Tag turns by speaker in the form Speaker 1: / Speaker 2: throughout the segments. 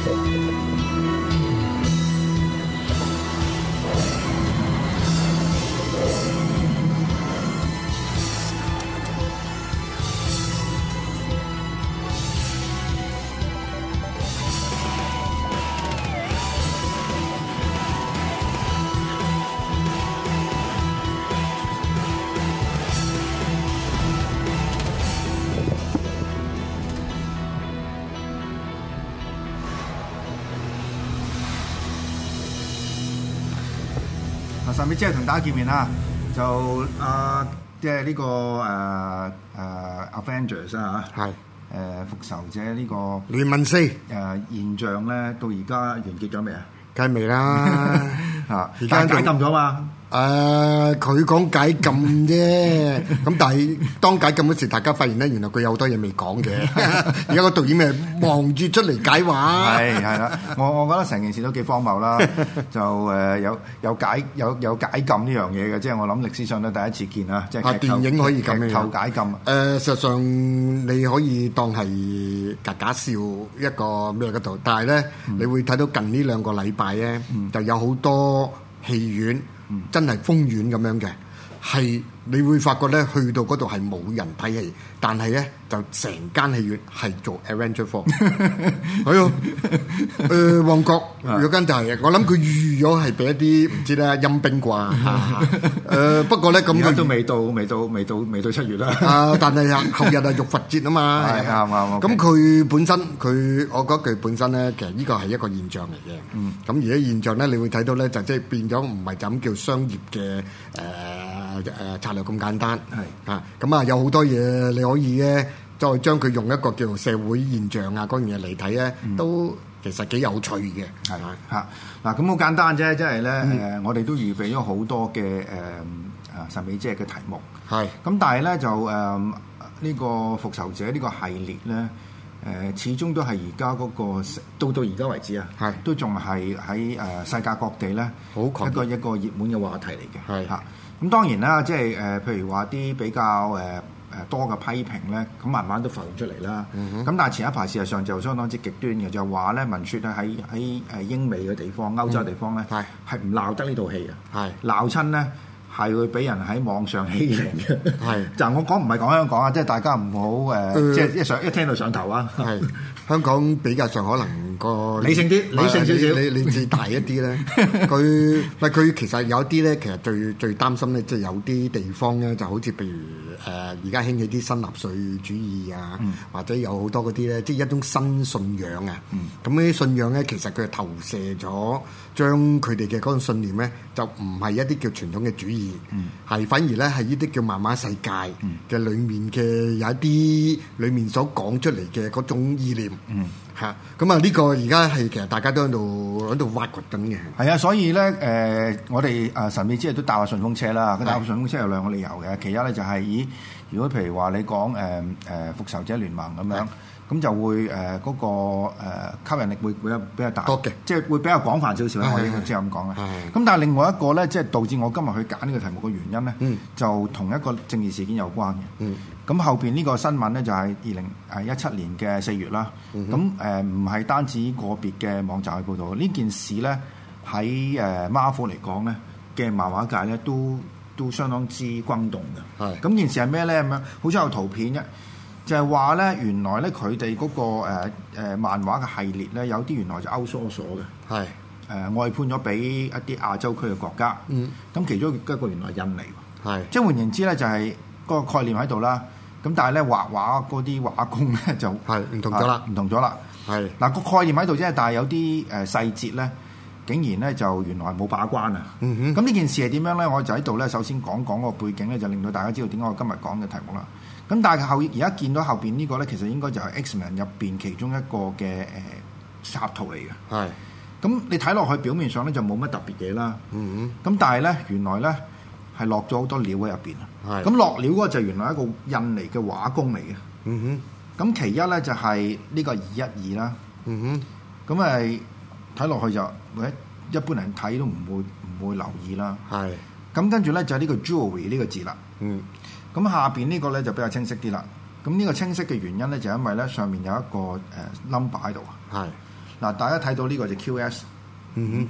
Speaker 1: 上面即係同大家見面啦，就即係呢個Avengers 啊嚇，係復仇者呢個
Speaker 2: 聯盟4
Speaker 1: 現象咧，到而家完結咗未啊？
Speaker 2: 梗係未啦
Speaker 1: 嚇，而家解禁咗嘛？
Speaker 2: 佢講解禁啫，咁但係當解禁嗰時，大家發現咧，原來佢有好多嘢未講嘅。而家個導演咪忙住出嚟解話。
Speaker 1: 係啦，我覺得成件事都幾荒謬啦。就有解禁呢樣嘢嘅，即係我諗歷史上都第一次見啊！即係
Speaker 2: 電影可以咁樣
Speaker 1: 劇透解禁。
Speaker 2: 實際上你可以當係假笑一個咩嗰度，但係咧，你會睇到近呢2個禮拜咧，就有好多戲院。真係封院咁樣嘅，係你會發覺咧，去到嗰度係冇人睇戲，但係咧就成間戲院係做 Avengers 4。係啊，旺角有間就係，我諗佢預咗係俾一啲唔知咧陰兵啩。不過咧咁佢
Speaker 1: 都未到7月啦。
Speaker 2: 但係後日係浴佛節啊嘛。
Speaker 1: 係啱。
Speaker 2: 咁佢本身我覺得佢本身咧，其實呢個係一個現象嚟嘅。咁而家現象咧，你會睇到咧，就即係變咗唔係就咁叫商業嘅策略咁簡單。係咁有好多嘢你可以咧，再將佢用一個叫做社會現象啊嗰樣嘢嚟睇咧，都其實幾有趣嘅。係
Speaker 1: 嗱，咁好簡單啫，即係咧我哋都預備咗好多嘅神秘之夜嘅題目。係咁，但係咧就呢個復仇者呢個系列咧。始終都係而家嗰個到而家為止啊，都仲係喺世界各地咧，一個熱門嘅話題嚟嘅。係嚇，咁當然啦，即係譬如話啲比較多嘅批評咧，咁慢慢都浮現出嚟啦。咁但係前一排事實上就相當之極端嘅，就話咧文説喺英美嘅地方、歐洲地方咧，係唔鬧得呢套戲啊，鬧親咧。係會俾人喺網上欺凌嘅，就我講唔係講香港啊，即係大家唔好即係一聽到上頭啊。係
Speaker 2: 香港比較上可能個
Speaker 1: 理性啲，理性少少，
Speaker 2: 理智大一啲咧。佢其實有啲咧，其實最擔心咧，即係有啲地方咧，就好似譬如而家興起啲新納粹主義啊，或者有好多嗰啲咧，即係一種新信仰啊。咁呢啲信仰咧，其實佢係投射咗，將佢哋嘅嗰種信念咧，就唔係一啲叫傳統嘅主義。係反而咧係呢啲叫漫畫世界嘅裏面嘅有一啲裏面所講出嚟嘅嗰種意念。咁啊呢個而家係其實大家都喺度挖掘緊嘅。係啊，
Speaker 1: 所以咧我哋神秘之夜都搭下順風車啦。搭順風車有2個理由嘅，其一咧就係如果譬如話你講復仇者聯盟咁樣。咁就會嗰個吸引力會比較大嘅，即係會比較廣泛少少啦。我應該即係咁講啦。咁但係另外一個咧，即係導致我今日去揀呢個題目嘅原因咧，就同一個政治事件有關嘅。咁後邊呢個新聞咧就係2017年嘅4月啦。咁唔係單止個別嘅網站去報導，呢件事咧喺Marvel嚟講咧嘅漫畫界咧都相當之轟動嘅。咁件事係咩咧？咁樣好似有圖片嘅。就係話咧，原來咧佢哋嗰個漫畫嘅系列咧，有啲原來就outsource咗嘅，外判咗俾一啲亞洲區嘅國家。咁其中一個原來係印尼，即係換言之咧，就係嗰個概念喺度啦。咁但係咧畫畫嗰啲畫工咧就唔同咗啦。嗱個概念喺度啫，但係有啲細節咧，竟然咧就原來冇把關啊。咁呢件事係點樣咧？我就喺度咧，首先講個背景咧，就令到大家知道點解我今日講嘅題目啦。咁但係而家見到後邊呢個咧，其實應該就係 X-Men 入邊其中一個嘅插圖嚟嘅。咁你睇落去表面上咧就冇乜特別嘢啦。咁但係咧原來咧係落咗好多料喺入邊啊。咁落料嗰個就原來一個印尼嘅畫工嚟嘅。咁其一咧就係呢個212啦。咁係睇落去就一般人睇都唔會留意啦。咁跟住咧就係呢個 jewelry 呢個字啦。咁下邊呢個咧就比較清晰啲啦。咁呢個清晰嘅原因咧就因為咧上面有一個number 喺度啊。 嗱，大家睇到呢個就 QS
Speaker 2: 嗯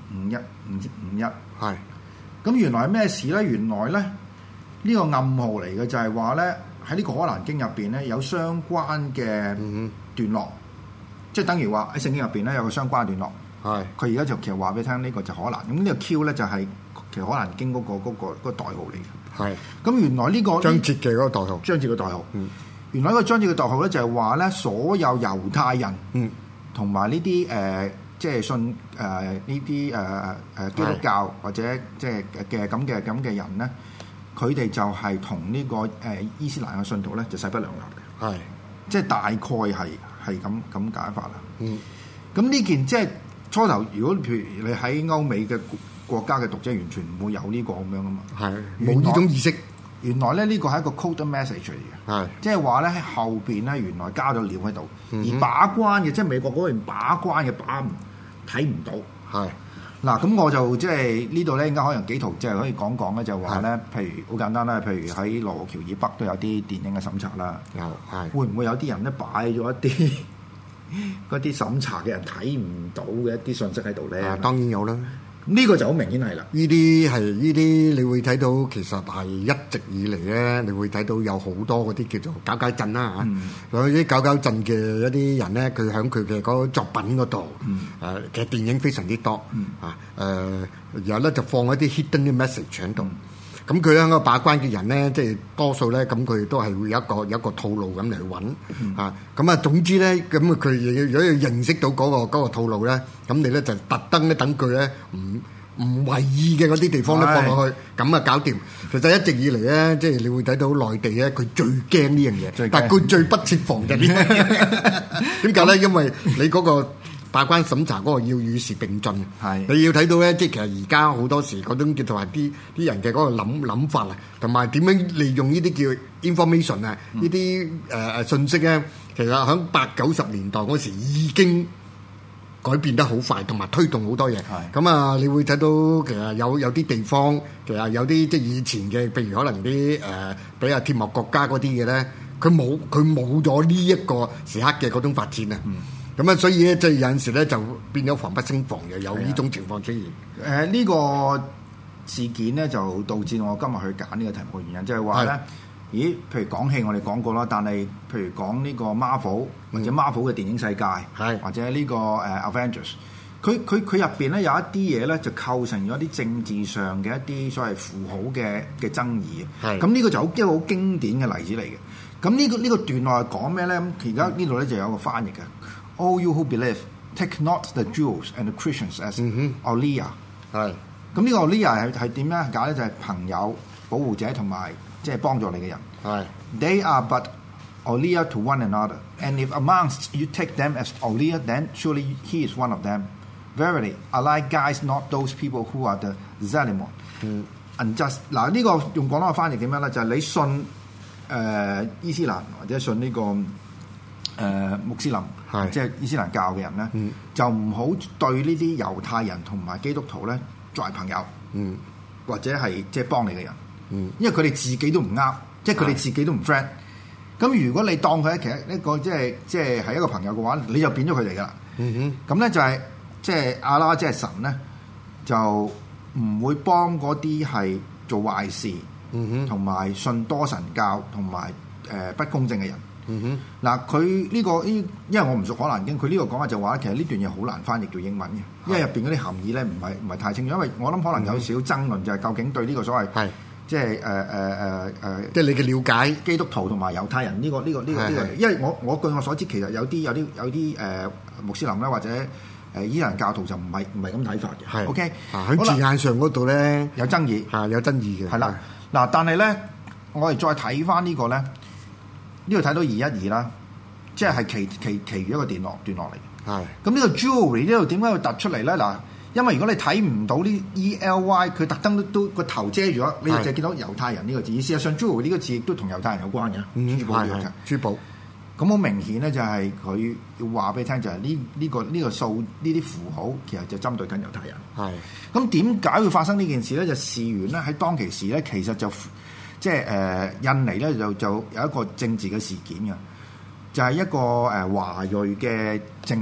Speaker 1: 551，
Speaker 2: 哼，係
Speaker 1: 咁原來係咩事咧？原來咧呢個暗號嚟嘅，就係話咧喺呢個可蘭經入邊咧有相關嘅段落，即係等於話喺聖經入邊咧有個相關嘅段落。
Speaker 2: 係
Speaker 1: 佢而家就其實話俾你聽，呢個就可蘭。咁呢個 Q 咧就係其實可蘭經嗰個代號嚟嘅。
Speaker 2: 係
Speaker 1: 咁原來呢個
Speaker 2: 章節嘅嗰個代號，
Speaker 1: 章節嘅代號。原來呢個章節嘅代號咧就係話咧，所有猶太人同埋呢啲即係信呢啲基督教或者即係嘅咁嘅人咧，佢哋就係同呢個伊斯蘭嘅信徒咧就勢不兩立嘅。
Speaker 2: 係
Speaker 1: 即係大概係咁解法啦。咁呢件即係初頭，如果譬如你喺歐美嘅國家嘅讀者，完全唔會有呢個咁樣噶嘛。
Speaker 2: 係冇呢種意識。
Speaker 1: 原來咧呢個係一個 coded message 嚟嘅。
Speaker 2: 係
Speaker 1: 即係話咧喺後邊咧，原來加咗料喺度，而把關嘅即係美國嗰邊把關嘅睇唔到。
Speaker 2: 係
Speaker 1: 嗱，咁我就即係呢度咧，而家可能幾圖即係可以講講咧，就話咧，譬如好簡單啦，譬如喺羅湖橋以北都有啲電影嘅審查啦。
Speaker 2: 係
Speaker 1: 會唔會有啲人咧擺咗一啲嗰啲審查嘅人睇唔到嘅一啲信息喺度咧？
Speaker 2: 當然有啦。
Speaker 1: 呢個就好明顯係啦。
Speaker 2: 呢啲，你會睇到其實係一直以嚟咧，你會睇到有好多嗰啲叫做搞震啦嚇。有啲搞震嘅一啲人咧，佢喺佢嘅嗰個作品嗰度，其實電影非常之多然後咧就放一啲 hidden message 喺度。咁佢喺個把關嘅人咧，即係多數咧，咁佢都係會有一個套路咁嚟揾咁啊，總之咧，咁佢如果要認識到嗰個套路咧，咁你咧就特登咧等佢咧唔為意嘅嗰啲地方咧放落去，咁啊搞掂。其實一直以嚟咧，即係你會睇到內地咧，佢最驚呢樣嘢，但係佢最不設防就係呢點解咧？因為你嗰個把關審查嗰個要與時並進，你要睇到咧，即係其實而家好多時嗰種叫做話啲人嘅嗰個諗法啊，同埋點樣利用呢啲叫 information 啊，呢啲信息咧，其實喺80-90年代嗰時已經改變得好快，同埋推動好多嘢。咁啊，你會睇到其實有啲地方，其實有啲即係以前嘅，譬如可能啲比較鐵幕國家嗰啲嘅咧，佢冇咗呢一個時刻嘅嗰種發展啊。咁啊，所以咧，即係有陣時咧，就變咗防不勝防嘅，有呢種情況出現。
Speaker 1: 呢個事件咧，就導致我今日去揀呢個題目嘅原因，即係話咧，咦？譬如講戲，我哋講過啦，但係譬如講呢個 Marvel 或者 Marvel 嘅電影世界，或者呢個Avengers，佢入邊咧有一啲嘢咧，就構成咗一啲政治上嘅一啲所謂符號嘅爭議。咁呢個就一個好經典嘅例子嚟嘅。咁呢個段落係講咩咧？而家呢度咧就有個翻譯嘅。All you who believe, take not the Jews and the Christians as awliya。咁呢個 awliya 係點樣解咧？就係朋友、保護者同埋即係幫助你嘅人。They are but awliya to one another, and if amongst you take them as awliya, then surely he is one of them. Verily, Allah guides not those people who are the zalimun. Unjust。嗱，呢個用廣東話翻譯點樣咧？就係你信伊斯蘭或者信呢個穆斯林，即係伊斯蘭教嘅人咧，就唔好對呢啲猶太人同埋基督徒咧作為朋友，或者係即係幫你嘅人，因為佢哋自己都唔啱，即係佢哋自己都唔 friend。咁如果你當佢其實一個即係一個朋友嘅話，你就變咗佢哋噶啦。咁咧就係即係阿拉即係神咧，就唔會幫嗰啲係做壞事，同埋信多神教同埋不公正嘅人。嗱，佢呢個因為我唔熟《可蘭經》，佢呢個講法就話其實呢段嘢好難翻譯做英文嘅，因為入邊嗰啲含義咧唔係太清楚。因為我諗可能有少少爭論，就係究竟對呢個所謂即係
Speaker 2: 即係你嘅了解，
Speaker 1: 基督徒同埋猶太人呢個，因為我據我所知，其實有啲穆斯林咧或者伊斯蘭教徒就唔係咁睇法嘅。OK，
Speaker 2: 喺字眼上嗰度咧
Speaker 1: 有爭議，
Speaker 2: 有爭議嘅。係
Speaker 1: 啦，嗱，但係咧，我哋再睇翻呢個咧。呢度睇到212啦，即係其餘一個段落嚟。咁呢個 jewelry 呢度點解會突出嚟咧？嗱，因為如果你睇唔到呢 ELY，佢特登都個頭遮住咗，你就見到猶太人呢個字。事實上 jewelry 呢個字亦都同猶太人有關嘅。珠寶。咁好明顯咧，就係佢要話俾你聽，就係呢個數呢啲符號，其實就針對緊猶太人。咁點解會發生呢件事咧？就事緣咧喺當其時咧，其實就。即係印尼咧就有一個政治嘅事件嘅，就係一個華裔嘅政客，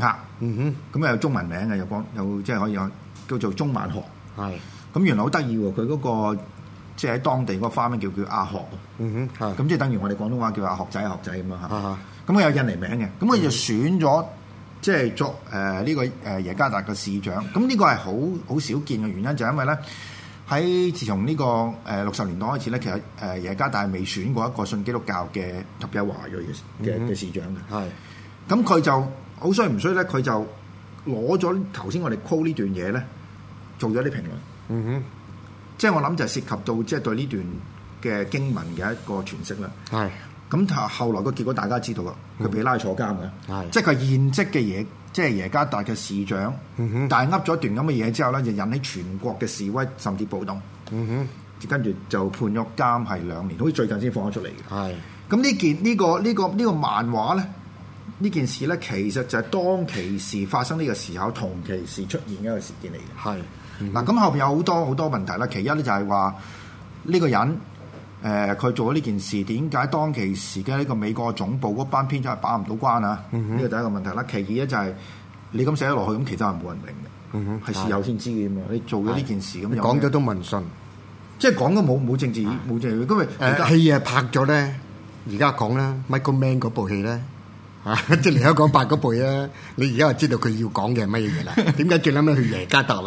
Speaker 1: 咁有中文名嘅，有即係可以有叫做中萬學。
Speaker 2: 係。
Speaker 1: 咁原來好得意喎，佢嗰個即係喺當地嗰個花名叫阿學。咁即係等於我哋廣東話叫阿學仔咁樣嚇。咁佢有印尼名嘅，咁佢就選咗即係作呢個耶加達嘅市長。咁呢個係好少見嘅原因，就係因為咧喺自從呢個60年代開始咧，其實耶加達係未選過一個信基督教嘅特別係華裔嘅市長嘅。係。咁佢就好衰唔衰咧？佢就攞咗頭先我哋 call 呢段嘢咧，做咗啲評論。即係我諗就係涉及到即係對呢段嘅經文嘅一個詮釋啦。係。咁後來個結果大家知道啦，佢被拉坐監嘅。係。即係佢現職嘅嘢，即係耶加達嘅市長。但係噏咗一段咁嘅嘢之後咧，就引起全國嘅示威甚至暴動。跟住就判咗監係2年，好似最近先放咗出嚟嘅。係。咁呢個漫畫咧，呢件事咧，其實就係當其時發生呢個時候，同其時出現嘅一個事件嚟嘅。係。嗱，咁後邊有好多問題啦。其一咧就係話呢個人佢做咗呢件事，點解當其時嘅呢個美國總部嗰班編輯係把唔到關啊？呢個第一個問題啦。其二咧就係你咁寫咗落去，咁其他人冇人明嘅，係事後先知嘅嘛。你做咗呢件事咁，
Speaker 2: 講咗都問信，
Speaker 1: 即係講都冇政治冇政治，因為
Speaker 2: 戲啊拍咗咧，而家講啦 ，Michael Mann 嗰部戲咧。即係嚟香港拍嗰部咧，你而家就知道佢要講嘅係乜嘢啦？點解最撚尾去耶加達啦？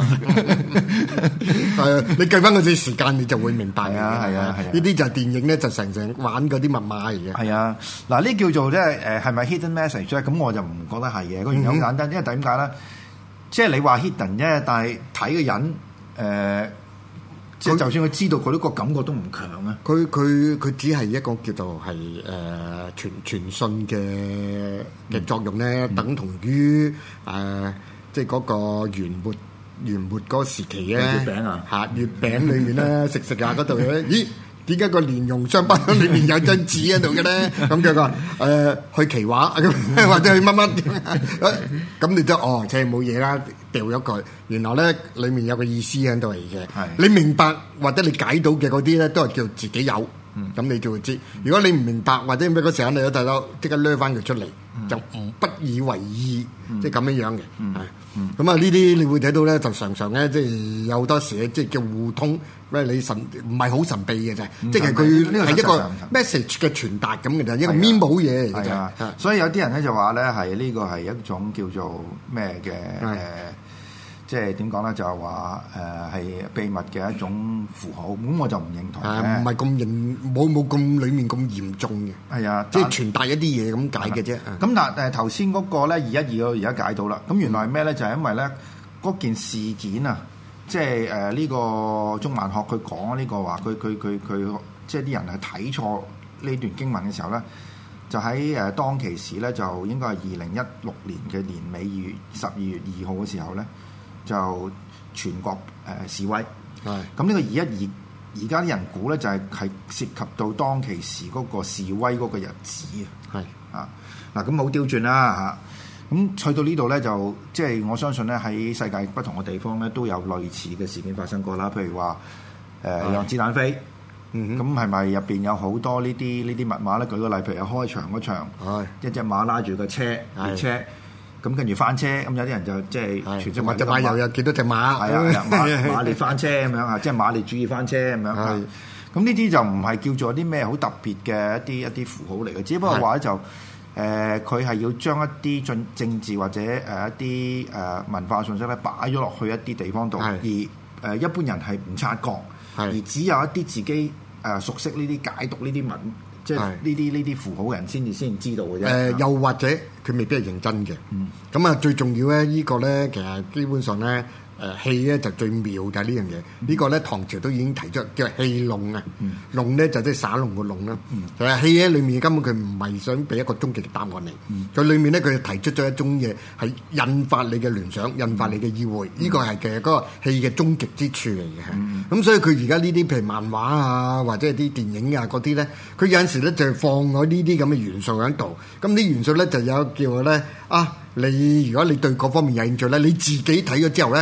Speaker 2: 你計翻嗰啲時間，你就會明白。係啊。呢啲就係電影咧，就成玩嗰啲密碼嚟嘅。係啊，
Speaker 1: 嗱呢叫做即係係咪 hidden message 咧？咁我就唔覺得係嘅。個原因好簡單，因為點解咧？即係你話 hidden 啫，但係睇嘅人即係就算佢知道佢呢個感覺都唔強啊！
Speaker 2: 佢只係一個叫做係傳訊嘅作用咧，等同於即係嗰個元末嗰個時期咧，月餅啊嚇月餅裏面咧食下嗰度咧，咦？點解個蓮蓉商品裏面有張紙喺度嘅咧？咁佢話去奇畫咁，或者去乜乜咁你都即係冇嘢啦，掉咗佢。原來咧裡面有個意思喺度嚟嘅。你明白或者你解到嘅嗰啲咧，都係叫自己有。咁你就會知。如果你唔明白或者咩嗰時候你有睇到，即刻掠翻佢出嚟，就不以為意，即係咁樣嘅。咁啊呢啲你會睇到咧，就常常咧即係有好多時即係叫互通。咩？你唔係好神秘嘅啫，即係佢係一個 message 嘅傳達咁嘅啫，一個 memo 嘢嚟嘅啫。
Speaker 1: 所以有啲人咧就話咧係呢個係一種叫做咩嘅即係點講咧？就係話係秘密嘅一種符號。咁我就唔認同嘅，
Speaker 2: 唔係咁冇咁裡面咁嚴重嘅。係啊，即係傳達一啲嘢咁解嘅啫。
Speaker 1: 咁但頭先嗰個咧212我而家解到啦。咁原來係咩咧？就係因為咧嗰件事件啊。即係呢個中萬學佢講呢個話，佢即係啲人係睇錯呢段經文嘅時候咧，就喺當其時咧，就應該係2016年嘅年尾12月2號嘅時候咧，就全國示威。係咁呢個212，而家啲人估咧就係涉及到當其時嗰個示威嗰個日子啊。係啊，嗱咁冇刁轉啦嚇。咁去到呢度咧，就即係我相信咧，喺世界不同嘅地方咧，都有類似嘅事件發生過啦。譬如話讓子彈飛，咁係咪入邊有好多呢啲密碼咧？舉個例，譬如有開場嗰場，一隻馬拉住個車列車，咁跟住翻車，咁有啲人就即係傳出話隻馬又有幾多隻馬？係啊，馬列翻車咁樣啊，即係馬列主義翻車咁樣。咁呢啲就唔係叫做啲咩好特別嘅一啲符號嚟嘅，只不過話咧就。佢係要將一啲政治或者一啲文化信息咧擺咗落去一啲地方度，而一般人係唔察覺，而只有一啲自己熟悉呢啲解讀呢啲文，即係呢啲符號嘅人先知道嘅啫。
Speaker 2: 又或者佢未必係認真嘅。咁啊，最重要咧，呢個咧其實基本上咧。戲咧就最妙就係呢樣嘢，呢個咧唐朝都已經提出叫戲弄啊，弄咧就即係耍弄個弄啦。其實戲喺裏面根本佢唔係想俾一個終極嘅答案你，佢裏面咧佢提出咗一種嘢係引發你嘅聯想，引發你嘅意會，呢個係其實嗰個戲嘅終極之處嚟嘅。咁所以佢而家呢啲譬如漫畫啊，或者係啲電影啊嗰啲咧，佢有陣時咧就放咗呢啲咁嘅元素喺度，咁啲元素咧就有叫咧你如果你對嗰方面有興趣咧，你自己睇咗之後咧。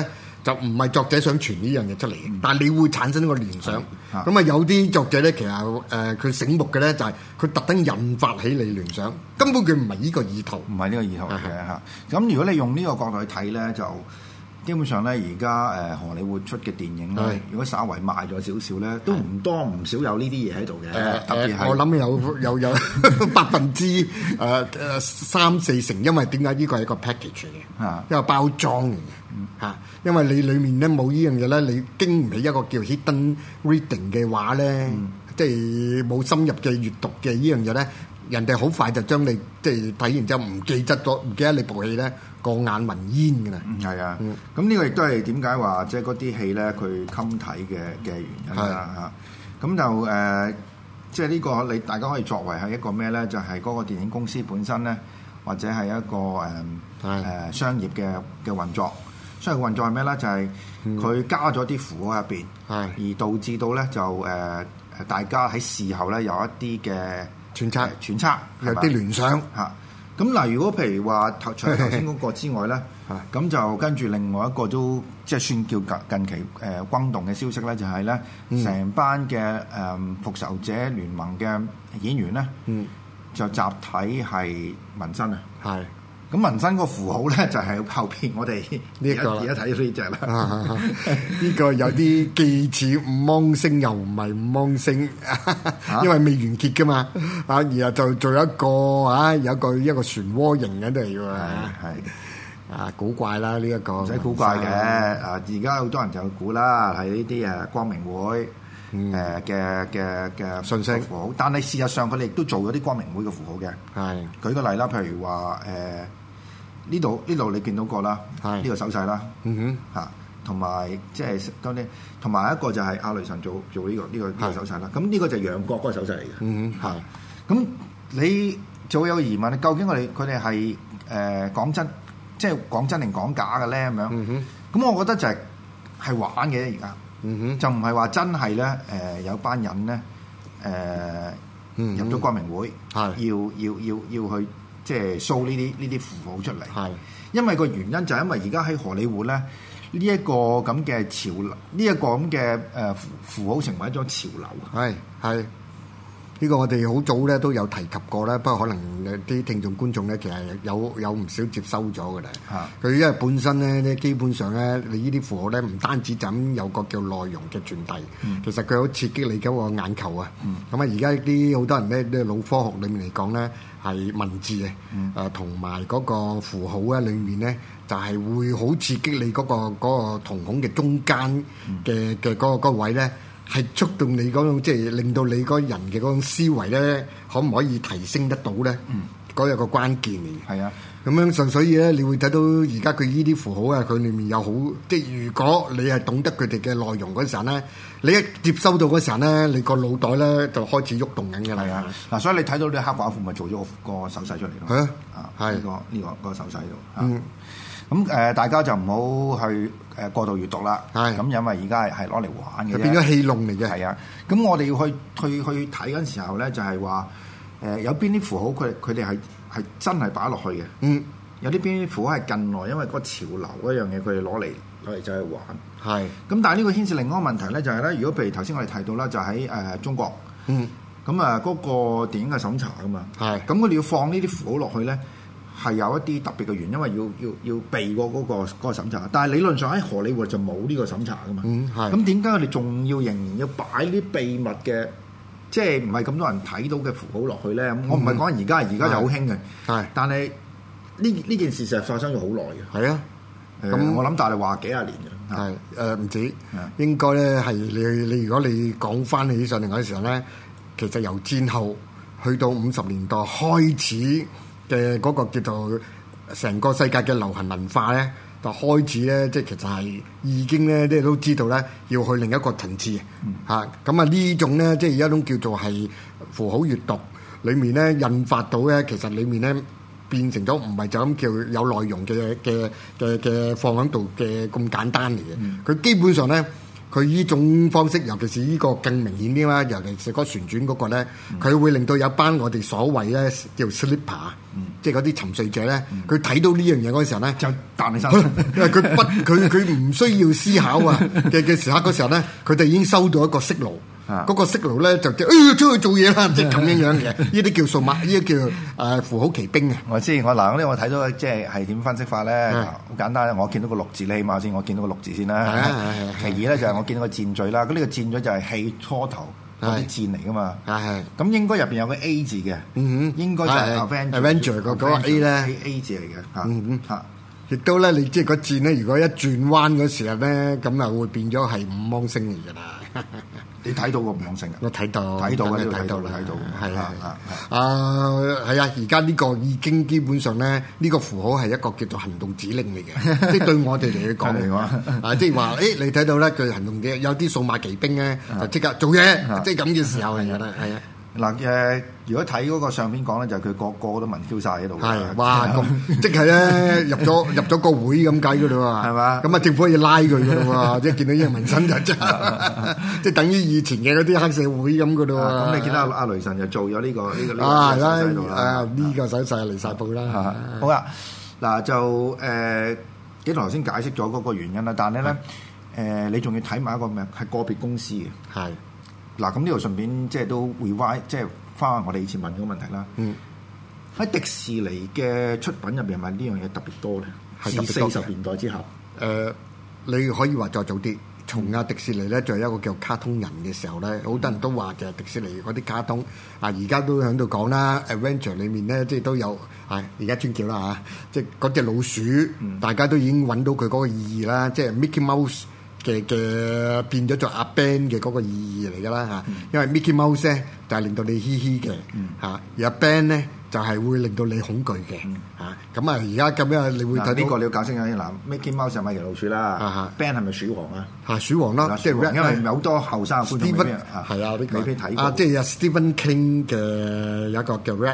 Speaker 2: 就唔係作者想傳呢樣嘢出嚟嘅，但係你會產生一個聯想。
Speaker 1: 係
Speaker 2: 咁啊有啲作者咧，其實佢醒目嘅咧，就係佢特登引發起你聯想，根本佢唔係呢個意圖。
Speaker 1: 唔係呢個意圖嚟嘅嚇。咁如果你用呢個角度去睇咧，就基本上咧而家荷里活出嘅電影咧，如果稍為賣咗少少咧，都唔多唔少有呢啲嘢喺度嘅。特別係
Speaker 2: 我諗有3-4%，因為點解呢個係一個 package 嚟嘅，一個包裝嚟嘅嚇。因為你裡面咧冇呢樣嘢咧，你經唔起一個叫 hidden reading 嘅話咧，即係冇深入嘅閱讀嘅呢樣嘢咧，人哋好快就將你即係睇完之後唔記得你部戲咧過眼雲煙㗎啦。
Speaker 1: 係啊，咁呢個亦都係點解話即係嗰啲戲咧佢襟睇嘅原因啦嚇。咁就即係呢個你大家可以作為係一個咩咧？就係嗰個電影公司本身咧，或者係一個商業嘅運作。商業運作係咩咧？就係佢加咗啲符號入邊，而導致到咧就大家喺事後咧有一啲嘅揣測，
Speaker 2: 有啲聯想
Speaker 1: 嚇。咁嗱，如果譬如話除咗頭先嗰個之外咧，咁就跟住另外一個都即係算叫近期轟動嘅消息咧，就係咧成班嘅復仇者聯盟嘅演員咧，就集體係紋身啊！係咁紋身個符號咧，就係後邊我哋呢個而家睇到呢隻啦。
Speaker 2: 呢個有啲既似五芒星又唔係五芒星，因為未完結噶嘛。然後就做一個有一個漩渦形喺度嚟㗎。係古怪啦呢一個。
Speaker 1: 唔使古怪嘅。而家好多人就估啦，係呢啲光明會嘅
Speaker 2: 信息
Speaker 1: 符號，但係事實上佢哋亦都做咗啲光明會嘅符號嘅。係舉個例啦，譬如話呢度你見到過啦，呢個手勢啦，同埋即係當啲，同埋一個就係阿雷神做呢個手勢啦。咁呢個就係楊國嗰個手勢嚟嘅。係咁你就會有個疑問，究竟佢哋係講真，即係講真定講假嘅咧咁樣？咁我覺得就係玩嘅而家，就唔係話真係咧有班人咧入咗光明會，要去。即係 show 呢啲符號出嚟，因為個原因就係因為而家喺荷里活咧呢一個咁嘅潮流，呢一個咁嘅符號成為一種潮流。係呢個我哋好早咧都有提及過啦，不過可能啲聽眾觀眾咧其實有唔少接收咗㗎啦。佢因為本身咧基本上咧你呢啲符號咧唔單止就咁有個叫內容嘅傳遞，其實佢好刺激你嗰個眼球啊。咁啊而家啲好多人咧啲腦科學裡面嚟講咧。係文字嘅，同埋嗰個符號咧，裡面咧就係會好刺激你嗰個瞳孔嘅中間嘅嗰個位咧，係觸動你嗰種，即係令到你嗰人嘅嗰種思維咧，可唔可以提升得到咧？嗰有個關鍵嚟嘅。係啊，咁樣所以咧，你會睇到而家佢呢啲符號啊，佢裡面有好，即係如果你係懂得佢哋嘅內容嗰陣咧，你一接收到嗰陣咧，你個腦袋咧就開始喐動緊嘅啦。係啊，嗱，所以你睇到啲黑寡婦咪做咗個手勢出嚟咯。係啊，係呢個手勢度。咁大家就唔好去過度閱讀啦。係咁，因為而家係攞嚟玩嘅啫，變咗戲弄嚟嘅。係啊，咁我哋要去睇嗰陣時候咧，就係話有邊啲符號佢哋係真係擺落去嘅。有啲邊啲符號係近來因為嗰個潮流嗰樣嘢，佢哋攞嚟就去玩。係。咁但係呢個牽涉另一個問題咧，就係咧，如果譬如頭先我哋提到啦，就喺中國。咁嗰個電影嘅審查噶嘛。係。咁佢哋要放呢啲符號落去咧，係有一啲特別嘅原因，因為要避過嗰個審查。但係理論上喺荷里活就冇呢個審查噶嘛。係。咁點解佢哋仲要仍然要擺啲秘密嘅，即係唔係咁多人睇到嘅符號落去咧？我唔係講而家就好興嘅。係。但係呢件事實發生咗好耐嘅。係啊。咁我諗大係話幾廿年嘅。係唔止。應該咧係你如果你講翻起上嚟嗰時候咧，其實由戰後去到50年代開始嘅嗰個叫做成個世界嘅流行文化咧，就開始咧，即係其實係已經咧，即係都知道咧，要去另一個層次嚇。咁啊呢種咧，即係一種叫做係符號閱讀裡面咧，引發到咧，其實裡面咧變成咗唔係就咁叫有內容嘅放喺度嘅咁簡單嚟嘅。佢基本上咧
Speaker 2: 佢呢種方式，尤其是呢個更明顯啲啦，尤其是嗰旋轉嗰個咧，佢會令到有班我哋所謂咧叫 slipper，即係嗰啲沉睡者咧，佢睇到呢樣嘢嗰陣時候咧，
Speaker 1: 就彈你身上，
Speaker 2: 因為佢唔需要思考啊嘅時刻嗰時候咧，佢哋已經收到一個息路。嗰個息路咧就出去做嘢啦，即係咁樣嘅。呢啲叫數碼，呢啲叫符號騎兵啊！
Speaker 1: 我知我睇到即係點分析法咧，好簡單。我見到個六字，你起碼先，我見到個六字先啦。其二咧就係我見到個箭嘴啦。咁呢個箭嘴就係氣初頭嗰啲箭嚟噶嘛。咁應該入邊有個 A 字嘅，應該就係
Speaker 2: Avenger 嗰個 A 咧
Speaker 1: A 字嚟嘅。
Speaker 2: 亦都咧，你即係個箭咧，如果一轉彎嗰時候咧，咁啊會變咗係五芒星嚟㗎啦。
Speaker 1: 你睇到個五芒星啊？
Speaker 2: 我睇到啦，
Speaker 1: 係
Speaker 2: 啊！而家呢個已經基本上咧，呢個符號係一個叫做行動指令嚟嘅，即係對我哋嚟講嚟講，即係話你睇到咧，佢行動嘅有啲數碼騎兵咧，就即刻做嘢，即係咁嘅時候嚟㗎啦，係啊。
Speaker 1: 嗱如果睇嗰個相片講咧，就係佢個個都聞 Q 晒喺度。
Speaker 2: 係，哇！即係咧入咗個會咁解㗎啦喎，係嘛？咁啊政府可以拉佢㗎啦喎，即係見到呢個紋身就即係等於以前嘅嗰啲黑社會咁㗎啦喎。
Speaker 1: 咁你見到阿雷神就做咗呢個手勢喺度
Speaker 2: 啦。呢個手勢離晒譜啦。
Speaker 1: 好啦，嗱就幾頭先解釋咗嗰個原因啦，但係咧你仲要睇埋一個咩？係個別公司嘅。係。嗱，咁呢度順便即係都 revise，即係翻我哋以前問嗰個問題啦。喺迪士尼嘅出品入邊，係咪呢樣嘢特別多咧？係40年代之後。
Speaker 2: 你可以話再早啲，從迪士尼咧，仲有一個叫卡通人嘅時候咧，好多人都話就係迪士尼嗰啲卡通而家都喺度講啦。Adventure 裏面咧，即係都有而家專叫啦即係嗰隻老鼠，大家都已經揾到佢嗰個意義啦，即係 Mickey Mouse。嘅變咗做阿 Ben 嘅嗰個意義嚟㗎啦因為 Mickey Mouse 咧就係令到你嘻嘻嘅而阿 Ben 咧就係會令到你恐懼嘅咁而家咁樣你會睇到
Speaker 1: 呢個你要解釋下嗱 Mickey Mouse 係咪米奇老鼠啦？Ben 係咪鼠王啊？
Speaker 2: 鼠王啦，即係
Speaker 1: 因為好多後生觀眾未必睇過
Speaker 2: 即係 Stephen King 嘅有一個叫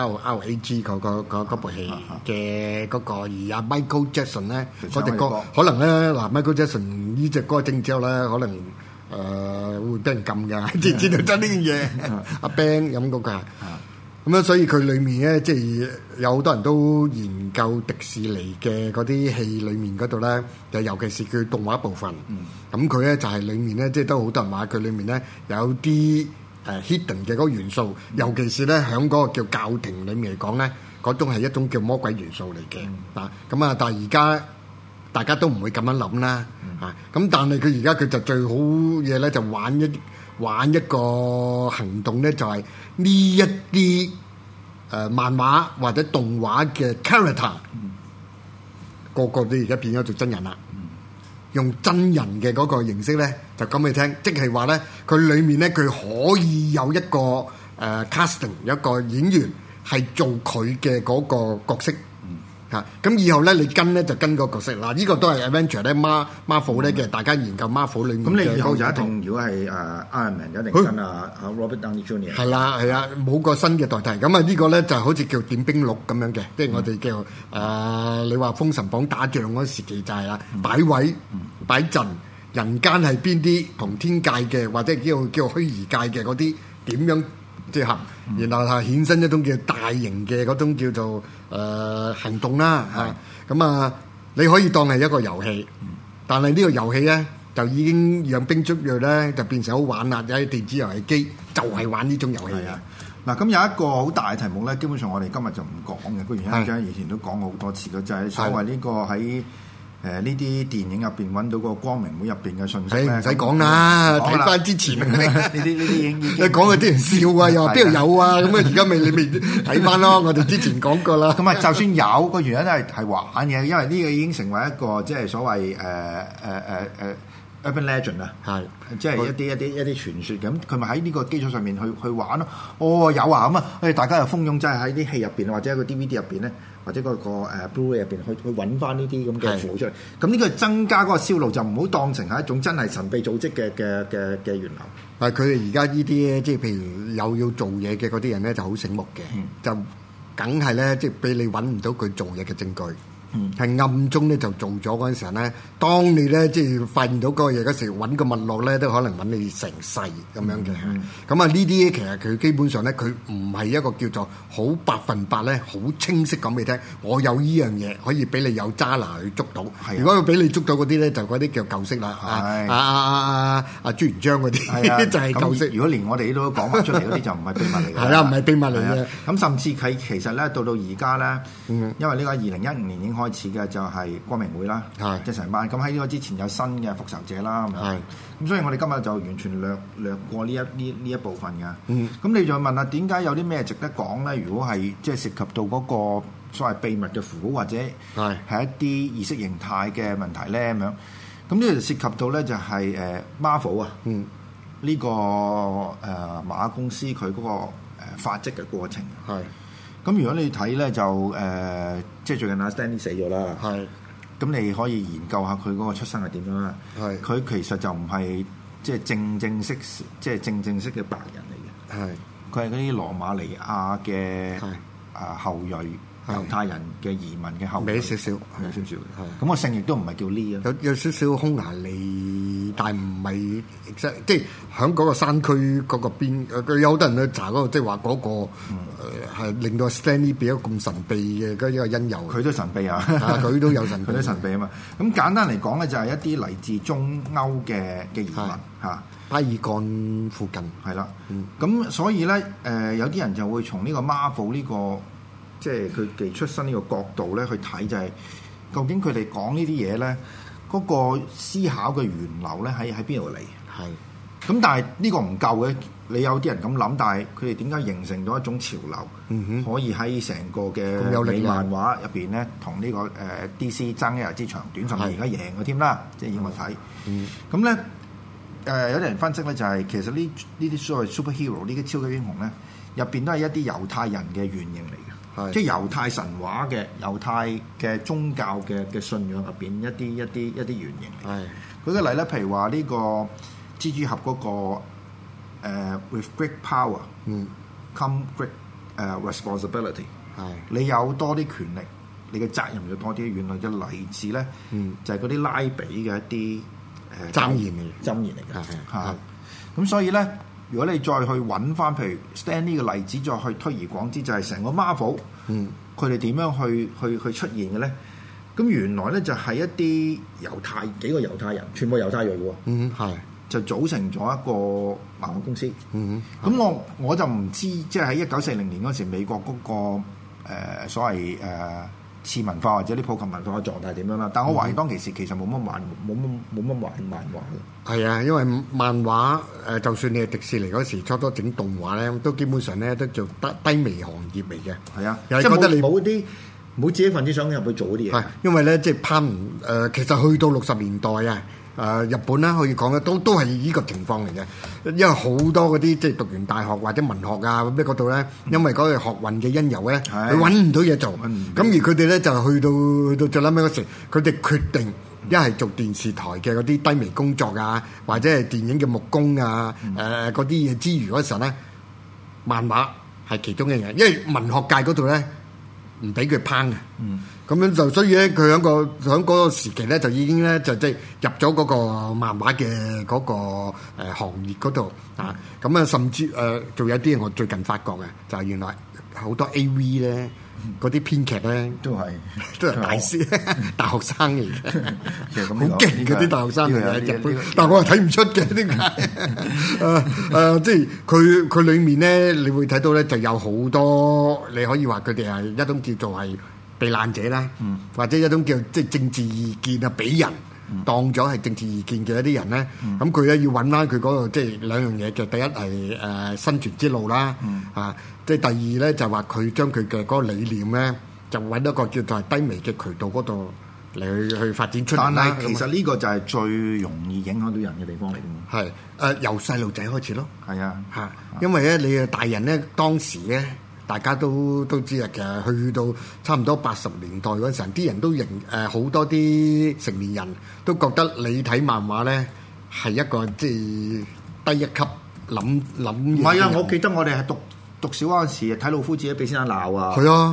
Speaker 2: RAG 嗰部戲嘅嗰個，而阿 Michael Jackson 咧嗰隻歌，可能咧Michael Jackson 呢隻歌正之後咧，可能會俾人禁㗎，知道真呢樣嘢。阿 Ben 咁嗰個咁所以佢裏面咧，即係有好多人都研究迪士尼嘅嗰啲戲裏面嗰度咧，就尤其是佢動畫部分。咁佢咧就係裏面咧，即係都好多人話佢裏面咧有啲hidden 嘅嗰個元素，尤其是咧喺嗰個叫教廷裏面嚟講咧，嗰種係一種叫魔鬼元素嚟嘅。咁但係而家大家都唔會咁樣諗啦。咁但係佢而家佢就最好嘢咧，就玩一個行動咧，就係呢一啲漫畫或者動畫嘅 character，個個都而家變咗做真人啦。用真人嘅嗰個形式咧，就講俾你聽，即係話咧，佢裡面咧佢可以有一個casting，有一個演員係做佢嘅嗰個角色。咁以後咧，你跟咧就跟個角色嗱，呢個都係 Adventure 咧，Marvel 咧嘅，大家研究 Marvel 裏面嘅。咁
Speaker 1: 你以後就一定，如果係Iron Man，一定跟Robert Downey Jr.
Speaker 2: 係啦，冇個新嘅代替。咁呢個咧就好似叫點兵錄咁樣嘅，即係我哋叫你話封神榜打仗嗰時期就係啦，擺位擺陣，人間係邊啲同天界嘅或者叫虛擬界嘅嗰啲點樣即係合，然後係衍生一種叫大型嘅嗰種叫做行動啦你可以當係一個遊戲，但係呢個遊戲咧就已經養兵捉藥咧，就變成好玩啦！有啲電子遊戲機就係玩呢種遊戲
Speaker 1: 嗱，咁有一個好大嘅題目咧，基本上我哋今日就唔講嘅，個原因就係以前都講過好多次嘅，就係所謂呢個喺呢啲電影入邊揾到個光明會入邊嘅信息咧，
Speaker 2: 唔使講啦，睇翻之前呢
Speaker 1: 啲已經
Speaker 2: 你講嘅啲人笑啊，又話邊度有啊，咁而家你未睇翻咯，我哋之前講過啦。
Speaker 1: 咁就算有個原因係玩嘅，因為呢個已經成為一個即係所謂urban legend 啊，即係一啲傳說咁，佢咪喺呢個基礎上面去玩咯。有啊，咁啊，大家又蜂擁真係喺啲戲入邊或者喺個 DVD 入邊咧，或者嗰個Blu-ray 入邊去揾翻呢啲咁嘅符號出嚟。咁呢個增加嗰個銷路，就唔好當成係一種真係神秘組織嘅源流。
Speaker 2: 佢哋而家呢啲咧，即係譬如有要做嘢嘅嗰啲人咧，就好醒目嘅，就梗係咧，即係俾你揾唔到佢做嘢嘅證據。 係暗中咧就做咗嗰陣時候咧，當你咧即係發現到嗰個嘢嗰時，揾個脈絡咧都可能揾你成世咁樣嘅。咁啊呢啲其實佢基本上咧，佢唔係一個叫做好100%咧，好清晰講俾你聽。我有呢樣嘢可以俾你有揸拿去捉到。如果佢俾你捉到嗰啲咧，就嗰啲叫舊式啦。朱元璋嗰啲就係舊式。
Speaker 1: 如果連我哋都講翻出嚟嗰啲就唔係秘密嚟嘅。
Speaker 2: 係啦，唔係秘密嚟嘅。
Speaker 1: 咁甚至佢其實咧到而家咧，因為呢個2015年已經開始嘅就係光明會啦，即係成班。咁喺呢個之前有新嘅復仇者啦，咁所以我哋今日就完全略過呢一部分嘅。咁你就問下點解有啲咩值得講咧？如果係即係涉及到嗰個所謂秘密嘅符號或者係一啲意識形態嘅問題咧咁樣，咁呢就涉及到咧就係Marvel 啊，呢個馬克公司佢嗰個發跡嘅過程。咁如果你睇咧就即係最近阿 Stanley 死咗啦。咁你可以研究下佢嗰個出生係點樣啦。佢其實就唔係即係正式嘅白人嚟嘅。佢係嗰啲羅馬尼亞嘅後裔，猶太人嘅移民嘅後裔。
Speaker 2: 有少少。
Speaker 1: 咁個姓亦都唔係叫 Lee 啊。
Speaker 2: 有少少匈牙利，但唔係即係喺嗰個山區嗰個邊。佢有好多人去查嗰個，即係話嗰個係令到 Stanley 變咗咁神秘嘅嗰一個因由。
Speaker 1: 佢都神秘啊！
Speaker 2: 佢都有神秘，
Speaker 1: 佢都神秘啊嘛。咁簡單嚟講咧，就係一啲嚟自中歐嘅移民嚇。
Speaker 2: 巴爾幹附近
Speaker 1: 係啦。咁所以咧有啲人就會從呢個 Marvel 呢個即係佢哋出身呢個角度咧去睇，就係究竟佢哋講呢啲嘢咧，嗰個思考嘅源流咧喺邊度嚟？咁但係呢個唔夠嘅，你有啲人咁諗，但係佢哋點解形成咗一種潮流，可以喺成個嘅美漫畫入邊咧，同呢個DC 爭一日之長短，甚至而家贏咗添啦，即係以我睇。咁咧有啲人分析咧，就係其實呢啲所謂 superhero 呢啲超級英雄咧，入邊都係一啲猶太人嘅原型嚟嘅，即係猶太神話嘅猶太嘅宗教嘅信仰入邊一啲原型嚟。舉個例咧，譬如話呢個蜘蛛俠嗰個with great power come great responsibility。你有多啲權力，你嘅責任就多啲。原來嘅例子咧，就係嗰啲拉比嘅一啲箴言嚟嘅。咁所以咧，如果你再去揾翻譬如 Stan Lee 嘅例子，再去推而廣之，就係成個 Marvel，佢哋點樣去出現嘅咧？咁原來咧就係一啲幾個猶太人，全部猶太裔喎。就組成咗一個漫畫公司。咁我就唔知，即係喺1940年嗰時，美國嗰個所謂次文化或者啲普及文化嘅狀態點樣啦？但我懷疑當其時其實冇乜漫畫嘅。
Speaker 2: 係啊，因為漫畫就算你係迪士尼嗰時初整動畫咧，都基本上咧都做低微行業嚟嘅。係啊，
Speaker 1: 即係覺得你冇自己份子想入去做嗰啲嘢。
Speaker 2: 因為咧即係其實去到60年代啊。日本咧可以講咧，都係呢個情況嚟嘅，因為好多嗰啲即係讀完大學或者文學啊咩嗰度咧，因為嗰個學運嘅因由咧，佢揾唔到嘢做，咁而佢哋咧就去到最撚尾嗰時，佢哋決定一係做電視台嘅嗰啲低微工作啊，或者係電影嘅木工啊，嗰啲嘢之餘嗰時候咧，漫畫係其中一樣，因為文學界嗰度咧唔俾佢烹嘅。咁樣就所以咧，佢喺嗰個時期咧，就已經咧就即係入咗嗰個漫畫嘅嗰個行業嗰度啊。咁啊，甚至仲有啲我最近發覺嘅，就係原來好多 AV 咧，嗰啲編劇咧都係大師、大學生嚟嘅，其實好勁嗰啲大學生嚟嘅日本，但係我係睇唔出嘅點解？即係佢裡面咧，你會睇到咧，就有好多你可以話佢哋係一種叫做係避難者啦，或者一種叫即係政治意見啊，俾人當咗係政治意見嘅一啲人咧，咁佢咧要揾翻佢嗰個即係兩樣嘢嘅，第一係生存之路啦，即係第二咧就話佢將佢嘅嗰個理念咧，就揾一個叫做係低微嘅渠道嗰度嚟去發展出嚟。
Speaker 1: 但係其實呢個就係最容易影響到人嘅地方嚟嘅。
Speaker 2: 係由細路仔開始咯。
Speaker 1: 係啊，
Speaker 2: 因為咧你嘅大人咧當時咧。大家都知啊，其實去到差唔多80年代嗰陣，啲人都好多啲成年人都覺得你睇漫畫咧係一個即係低一級諗。唔
Speaker 1: 係啊！我記得我哋係讀小嗰陣時睇老夫子俾先生鬧啊。
Speaker 2: 係啊，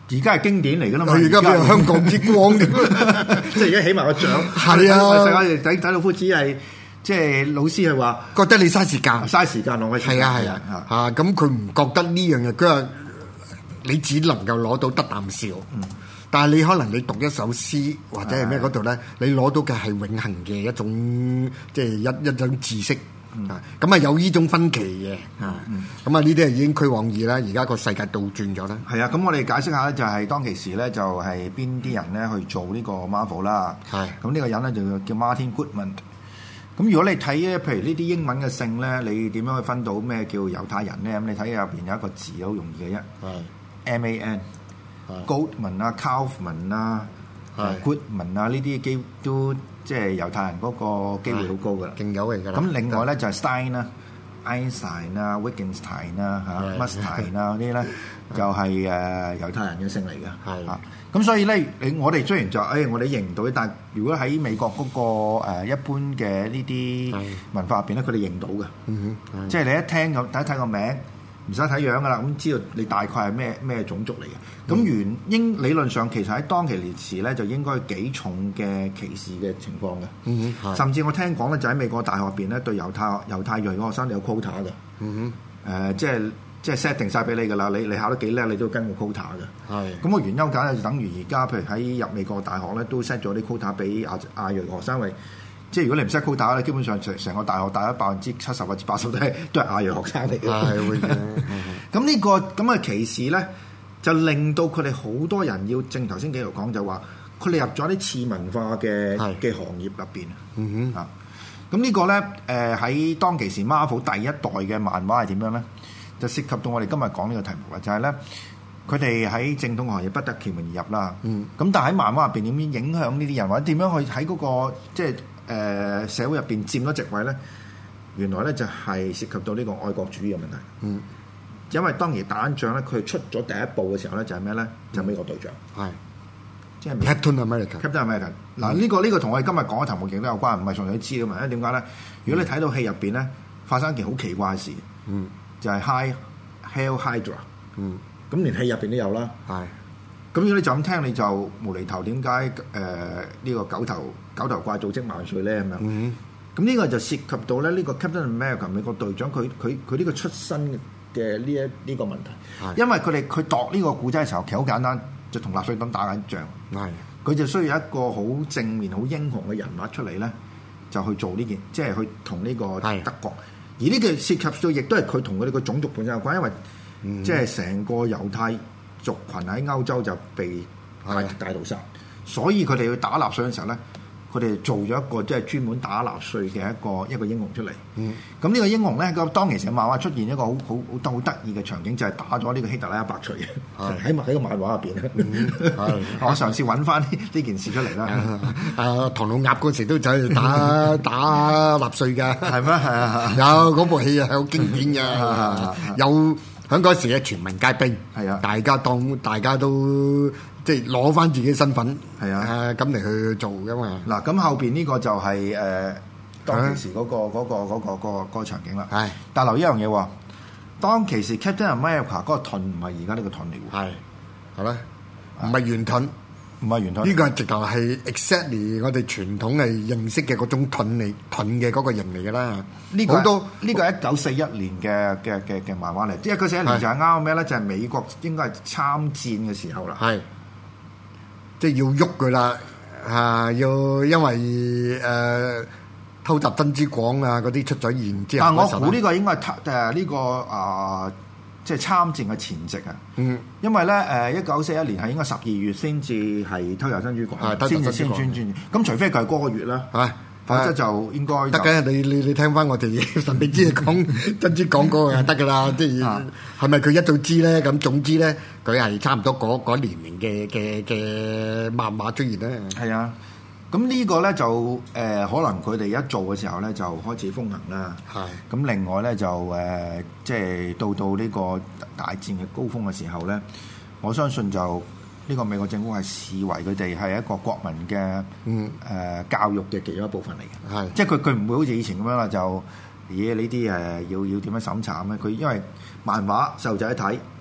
Speaker 1: 而家係經典嚟㗎啦嘛，
Speaker 2: 佢而家變成香港之光嘅，
Speaker 1: 即係而家起埋個獎。
Speaker 2: 係啊，
Speaker 1: 世界睇到夫子係即係老師係話
Speaker 2: 覺得你嘥時間，
Speaker 1: 嘥時間浪費時間。
Speaker 2: 係啊，咁佢唔覺得呢樣嘢，佢話你只能夠攞到得啖笑。但係你可能你讀一首詩或者係咩嗰度咧，你攞到嘅係永恆嘅一種即係一種知識。咁啊有呢種分歧嘅，咁啊呢啲係已經俱往矣啦。而家個世界倒轉咗啦。
Speaker 1: 係啊，咁我哋解釋下咧，就係當其時咧，就係邊啲人咧去做呢個 Marvel 啦。係。咁呢個人咧就叫 Martin Goodman。咁如果你睇咧，譬如呢啲英文嘅姓咧，你點樣去分到咩叫猶太人咧？咁你睇入邊有一個字好容易嘅啫。係。Man。Goldman 啊 Kaufman 啊。Goodman 啊，呢啲機都即係猶太人嗰個機會好高噶啦，
Speaker 2: 勁友嚟㗎啦。
Speaker 1: 咁另外咧就係 Stein 啦、Einstein 啊、Wittgenstein 啊、Mustine 啊嗰啲咧，就係猶太人嘅姓嚟嘅。係啊，咁所以咧，我哋雖然就我哋認唔到，但係如果喺美國嗰個一般嘅呢啲文化入邊咧，佢哋認到嘅。即係你一聽咁睇個名。唔使睇樣噶啦，咁知道你大概係咩種族嚟嘅。咁應理論上其實喺當其年時咧，就應該幾重嘅歧視嘅情況嘅。甚至我聽講咧，就喺美國大學入邊咧，對猶太裔嘅學生有 quota 嘅。即係 set 定晒俾你㗎啦。你考得幾叻，你都跟個 quota 嘅。咁個原因簡直就等於而家，譬如喺入美國大學咧，都 set 咗啲 quota 俾亞裔學生為。即係如果你唔識 quota 咧，基本上成個大學大咗70%或者80%都係亞裔學生嚟嘅。係會嘅。咁呢個咁嘅歧視咧，就令到佢哋好多人要正頭先幾度講就話，佢哋入咗啲次文化嘅行業入邊。咁呢個咧喺當其時 Marvel 第一代嘅漫畫係點樣咧？就涉及到我哋今日講呢個題目啦，就係咧佢哋喺正統行業不得其門而入啦。咁但係喺漫畫入邊點樣影響呢啲人，或者點樣去喺嗰個即係社會入邊佔咗席位咧，原來咧就係涉及到呢個愛國主義嘅問題。因為當年打緊仗咧，佢出咗第一步嘅時候咧，就係咩咧？就係美國隊長。係，即係
Speaker 2: Captain America。Captain
Speaker 1: America。嗱，呢個同我哋今日講嘅題目亦都有關，唔係純粹知嘅嘛。因為點解咧？如果你睇到戲入邊咧，發生一件好奇怪嘅事，就係 Hail Hydra。咁連戲入邊都有啦。係。咁如果你就咁聽，你就無厘頭點解呢個九頭怪組織萬歲咧咁樣？咁呢個就涉及到咧呢個 Captain America 美國隊長佢呢個出身嘅呢個問題。因為佢度呢個古仔嘅時候，其實好簡單，就同納粹黨打緊仗。佢就需要一個好正面、好英雄嘅人物出嚟咧，就去做呢件，即係去同呢個德國。而呢個涉及到亦都係佢同佢哋個種族本身有關，因為即係成個猶太族群喺歐洲就被大屠殺，所以佢哋去打納粹嘅時候咧，佢哋做咗一個即係專門打納粹嘅一個英雄出嚟。咁呢個英雄咧，個當其時嘅漫畫出現一個好得意嘅場景，就係打咗呢個希特拉一百錘嘅，喺個漫畫入邊咧。我嘗試揾翻呢件事出嚟啦。
Speaker 2: 唐老鴨嗰時都走去打納粹㗎，係咩？係啊，有嗰部戲係好經典㗎，有。喺嗰時嘅全民皆兵，係啊，大家都即係攞翻自己身份，係啊，咁嚟去做噶嘛。嗱，咁後邊呢個就係當其時嗰個場景啦。係，但係留意一樣嘢喎，當其時 Captain America 嗰個盾唔係而家呢個盾嚟喎，係咩？唔係圓盾。唔係圓盾，呢個係直頭係 exactly 我哋傳統係認識嘅嗰種盾嘅嗰個型嚟㗎啦。呢個呢個係1941年嘅漫畫嚟，即係1941年就係啱咩咧？就係美國應該係參戰嘅時候啦。係，即係要喐佢啦，要因為偷襲珍珠港啊嗰啲出咗現之後。但係我估呢個應該係呢個即係參戰嘅前夕啊！因為咧1941年係應該12月先至係偷襲珍珠港，先轉。咁除非佢係嗰個月啦，否則就應該得嘅。你聽翻我哋神秘之講珍珠港嗰個就得㗎啦。即係咪佢一早知咧？咁總之咧，佢係差唔多嗰年齡嘅漫畫出現咧。係啊。咁呢個咧就可能佢哋一做嘅時候咧就開始風行啦。係。咁另外咧就即係到呢個大戰嘅高峰嘅時候咧，我相信就呢個美國政府係視為佢哋係一個國民嘅教育嘅其中一部分嚟嘅。係。即係佢唔會好似以前咁樣啦，就呢啲要點樣審查咧？佢因為漫畫細路仔一睇，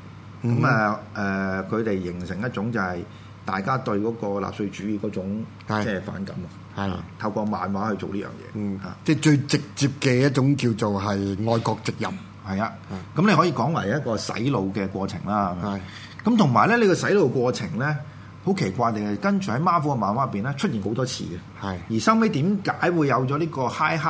Speaker 1: 咁佢哋形成一種就係大家對嗰個納粹主義嗰種即係反感啊，透過漫畫去做呢樣嘢，
Speaker 2: 即係最直接嘅一種叫做係愛國直入，
Speaker 1: 係啊，咁你可以講為一個洗腦嘅過程啦，咁同埋咧呢個洗腦過程咧，好奇怪地係跟住喺 Marvel 嘅漫畫入邊咧出現好多次嘅，而收尾點解會有咗呢個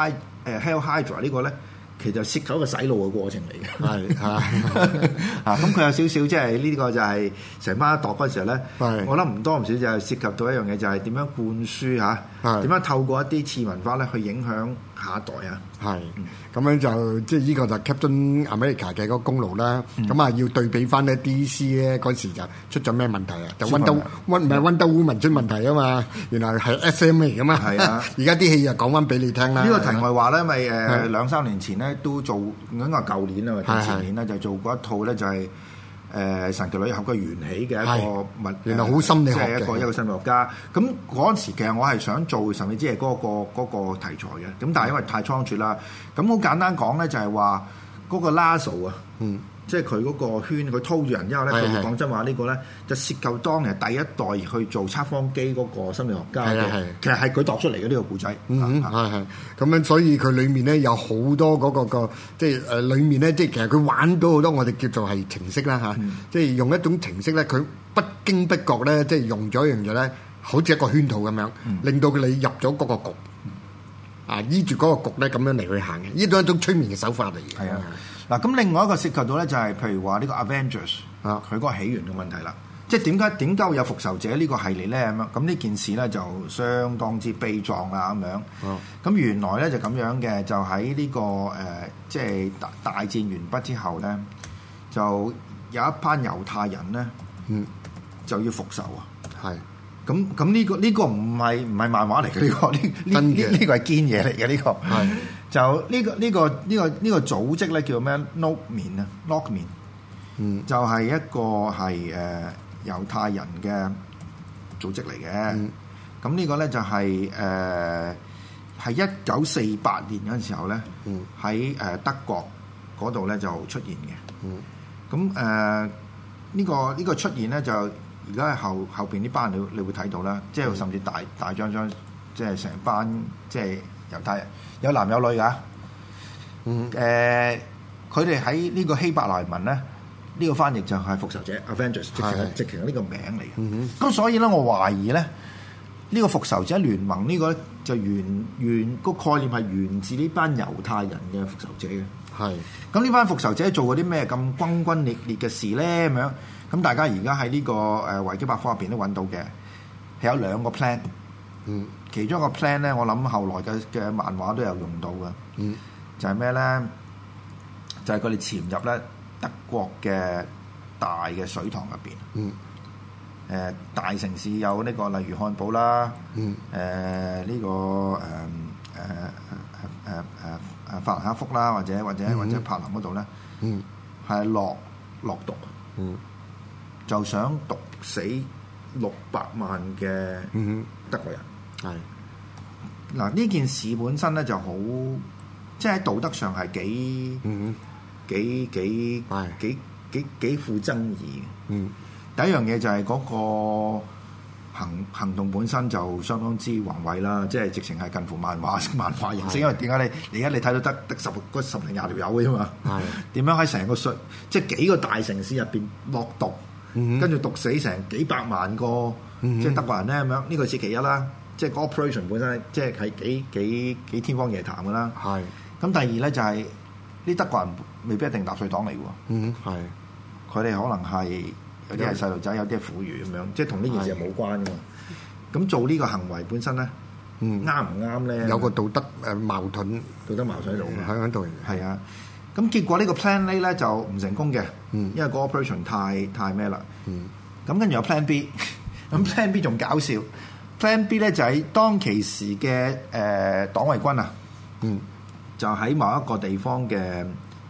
Speaker 1: Hail Hydra 呢個咧？其實涉及一個洗腦嘅過程嚟嘅，咁佢有少少即係呢個就係成班一度嗰陣時候咧，我諗唔多唔少就係涉及到一樣嘢，就係點樣灌輸點樣透過一啲次文化咧去影響下一代啊。
Speaker 2: 咁樣就即係呢個就 Captain America 嘅嗰個功勞啦。咁要對比翻咧 DC 咧嗰時就出咗咩問題啊？就 Wonder Woman 出問題啊嘛，原來係 SM 嚟噶嘛。而家啲戲又講翻俾你聽啦。
Speaker 1: 呢個題外話咧，因為2-3年前咧都做，應該係舊年啊或者前年咧就做過一套咧就係神奇女俠嘅緣起嘅一個
Speaker 2: 原來好心理學嘅
Speaker 1: 一個心理學家。咁嗰陣時其實我係想做神秘之夜嗰個題材嘅，咁但係因為太倉促啦。咁好簡單講咧，就係話嗰個 Lasso 啊，即係佢嗰個圈，佢拖住人之後咧，佢講真話呢個咧就涉及當年第一代去做測謊機嗰個心理學家嘅，其實係佢度出嚟嘅呢個故仔。
Speaker 2: 咁樣，所以佢裡面咧有好多嗰個即係裡面咧，即係其實佢玩到好多我哋叫做係程式啦即係用一種程式咧，佢不經不覺咧，即係用咗一樣嘢咧，好似一個圈套咁樣，令到你入咗嗰個局。依住嗰個局咧，咁樣嚟去行嘅，呢都係一種催眠嘅手法嚟嘅。
Speaker 1: 嗱，咁另外一個涉及到咧，就係譬如話呢個 Avengers 佢嗰個起源嘅問題啦。即係點解會有復仇者呢個系列咧？咁呢件事咧就相當之悲壯啦咁樣。咁原來咧就咁樣嘅，就喺呢個即係大戰完畢之後咧，就有一班猶太人咧，就要復仇啊。咁呢個唔係漫畫嚟嘅，呢個係堅嘢嚟嘅呢個。就呢個組織咧叫咩？Lockman 就係一個係猶太人嘅組織嚟嘅。咁呢個咧就係1948年嗰陣時候咧，喺德國嗰度咧就出現嘅。咁呢個出現咧就而家後邊呢班人你會睇到啦，即係甚至大張，即係成班即係猶太人，有男有女㗎。佢哋喺呢個希伯來文咧，呢個翻譯就係復仇者 Avengers，直情係呢個名嚟嘅。咁所以咧，我懷疑咧，呢個復仇者聯盟呢個咧就個概念係源自呢班猶太人嘅復仇者嘅。咁呢班復仇者做過啲咩咁轟轟烈烈嘅事咧？咁樣咁大家而家喺呢個維基百科入邊都揾到嘅，係有2個 plan。其中一個 plan 咧，我諗後來嘅漫畫都有用到嘅。就係咩咧？就係佢哋潛入咧德國嘅大嘅水塘入邊。大城市有呢個，例如漢堡啦。呢個法蘭克福啦，或者柏林嗰度咧，係落毒，就想毒死600萬嘅德國人。嗱，呢件事本身咧就好，即係喺道德上係幾富爭議嘅。第一樣嘢就係嗰個行動本身就相當之宏偉啦，即係直情係近乎漫畫形式。因為點解你而家你睇到得10零20條友嘅啫嘛？點樣喺成個即係幾個大城市入邊落毒，跟住毒死成幾百萬個即係德國人咧咁樣？呢個係其一啦。即係個 operation 本身即係幾天方夜譚㗎啦。咁第二咧就係啲德國人未必一定納粹黨嚟喎。佢哋可能係有啲係細路仔，有啲係婦孺咁樣，即係同呢件事係冇關㗎嘛。咁做呢個行為本身咧，啱唔啱咧？
Speaker 2: 有個道德矛盾
Speaker 1: 喺度
Speaker 2: 喺度。
Speaker 1: 係啊。咁結果呢個 Plan A 咧就唔成功嘅，因為個 operation 太咩啦。咁跟住有 Plan B， 咁 Plan B 仲搞笑。Plan B 咧就係當其時嘅黨衛軍啊，就喺某一個地方嘅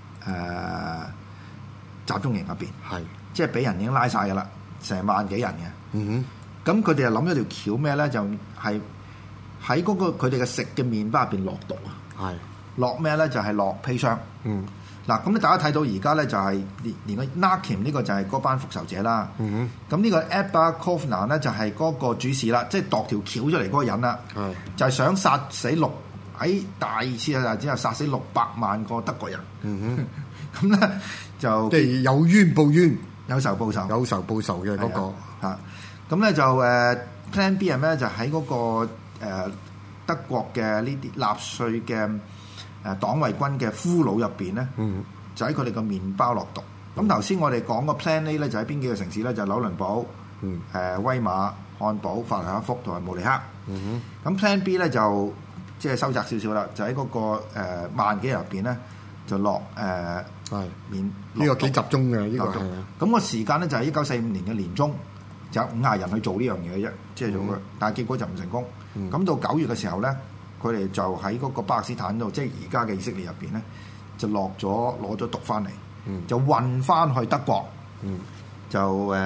Speaker 1: 集中營入邊，即係俾人已經拉晒㗎啦，成萬幾人嘅。咁佢哋就諗咗條橋咩咧？就係喺嗰個佢哋嘅食嘅麵包入邊落毒啊！落咩咧？就係落砒霜。 嗱，咁大家睇到而家咧就係連個 Narkim 呢個就係嗰班復仇者啦。咁呢個 Abba Kovna 咧就係嗰個主事啦，即係度條橋出嚟嗰個人啦。就係想殺死喺第二次啊，只係殺死600萬個德國人。咁咧就
Speaker 2: 即係有冤報冤，
Speaker 1: 有仇報仇，
Speaker 2: 有仇報仇嘅嗰個
Speaker 1: 嚇。咁咧就Plan B 係咩？就喺嗰個德國嘅呢啲納粹嘅黨衛軍嘅俘虜入邊咧，就喺佢哋個麵包落毒。咁頭先我哋講個 Plan A 咧，就喺邊幾個城市咧？就係紐倫堡、威馬、漢堡、法蘭克福同埋慕尼黑。咁 Plan B 咧就即係收窄少少啦，就喺嗰個萬幾人入邊咧，就落面
Speaker 2: 呢個幾集中嘅呢個係。
Speaker 1: 咁個時間咧就係1945年嘅年中，就有50人去做呢樣嘢啫，即係做嘅。但係結果就唔成功。咁到9月嘅時候咧，佢哋就喺嗰個巴勒斯坦度，即係而家嘅以色列入邊咧，就攞咗毒翻嚟，就運翻去德國，就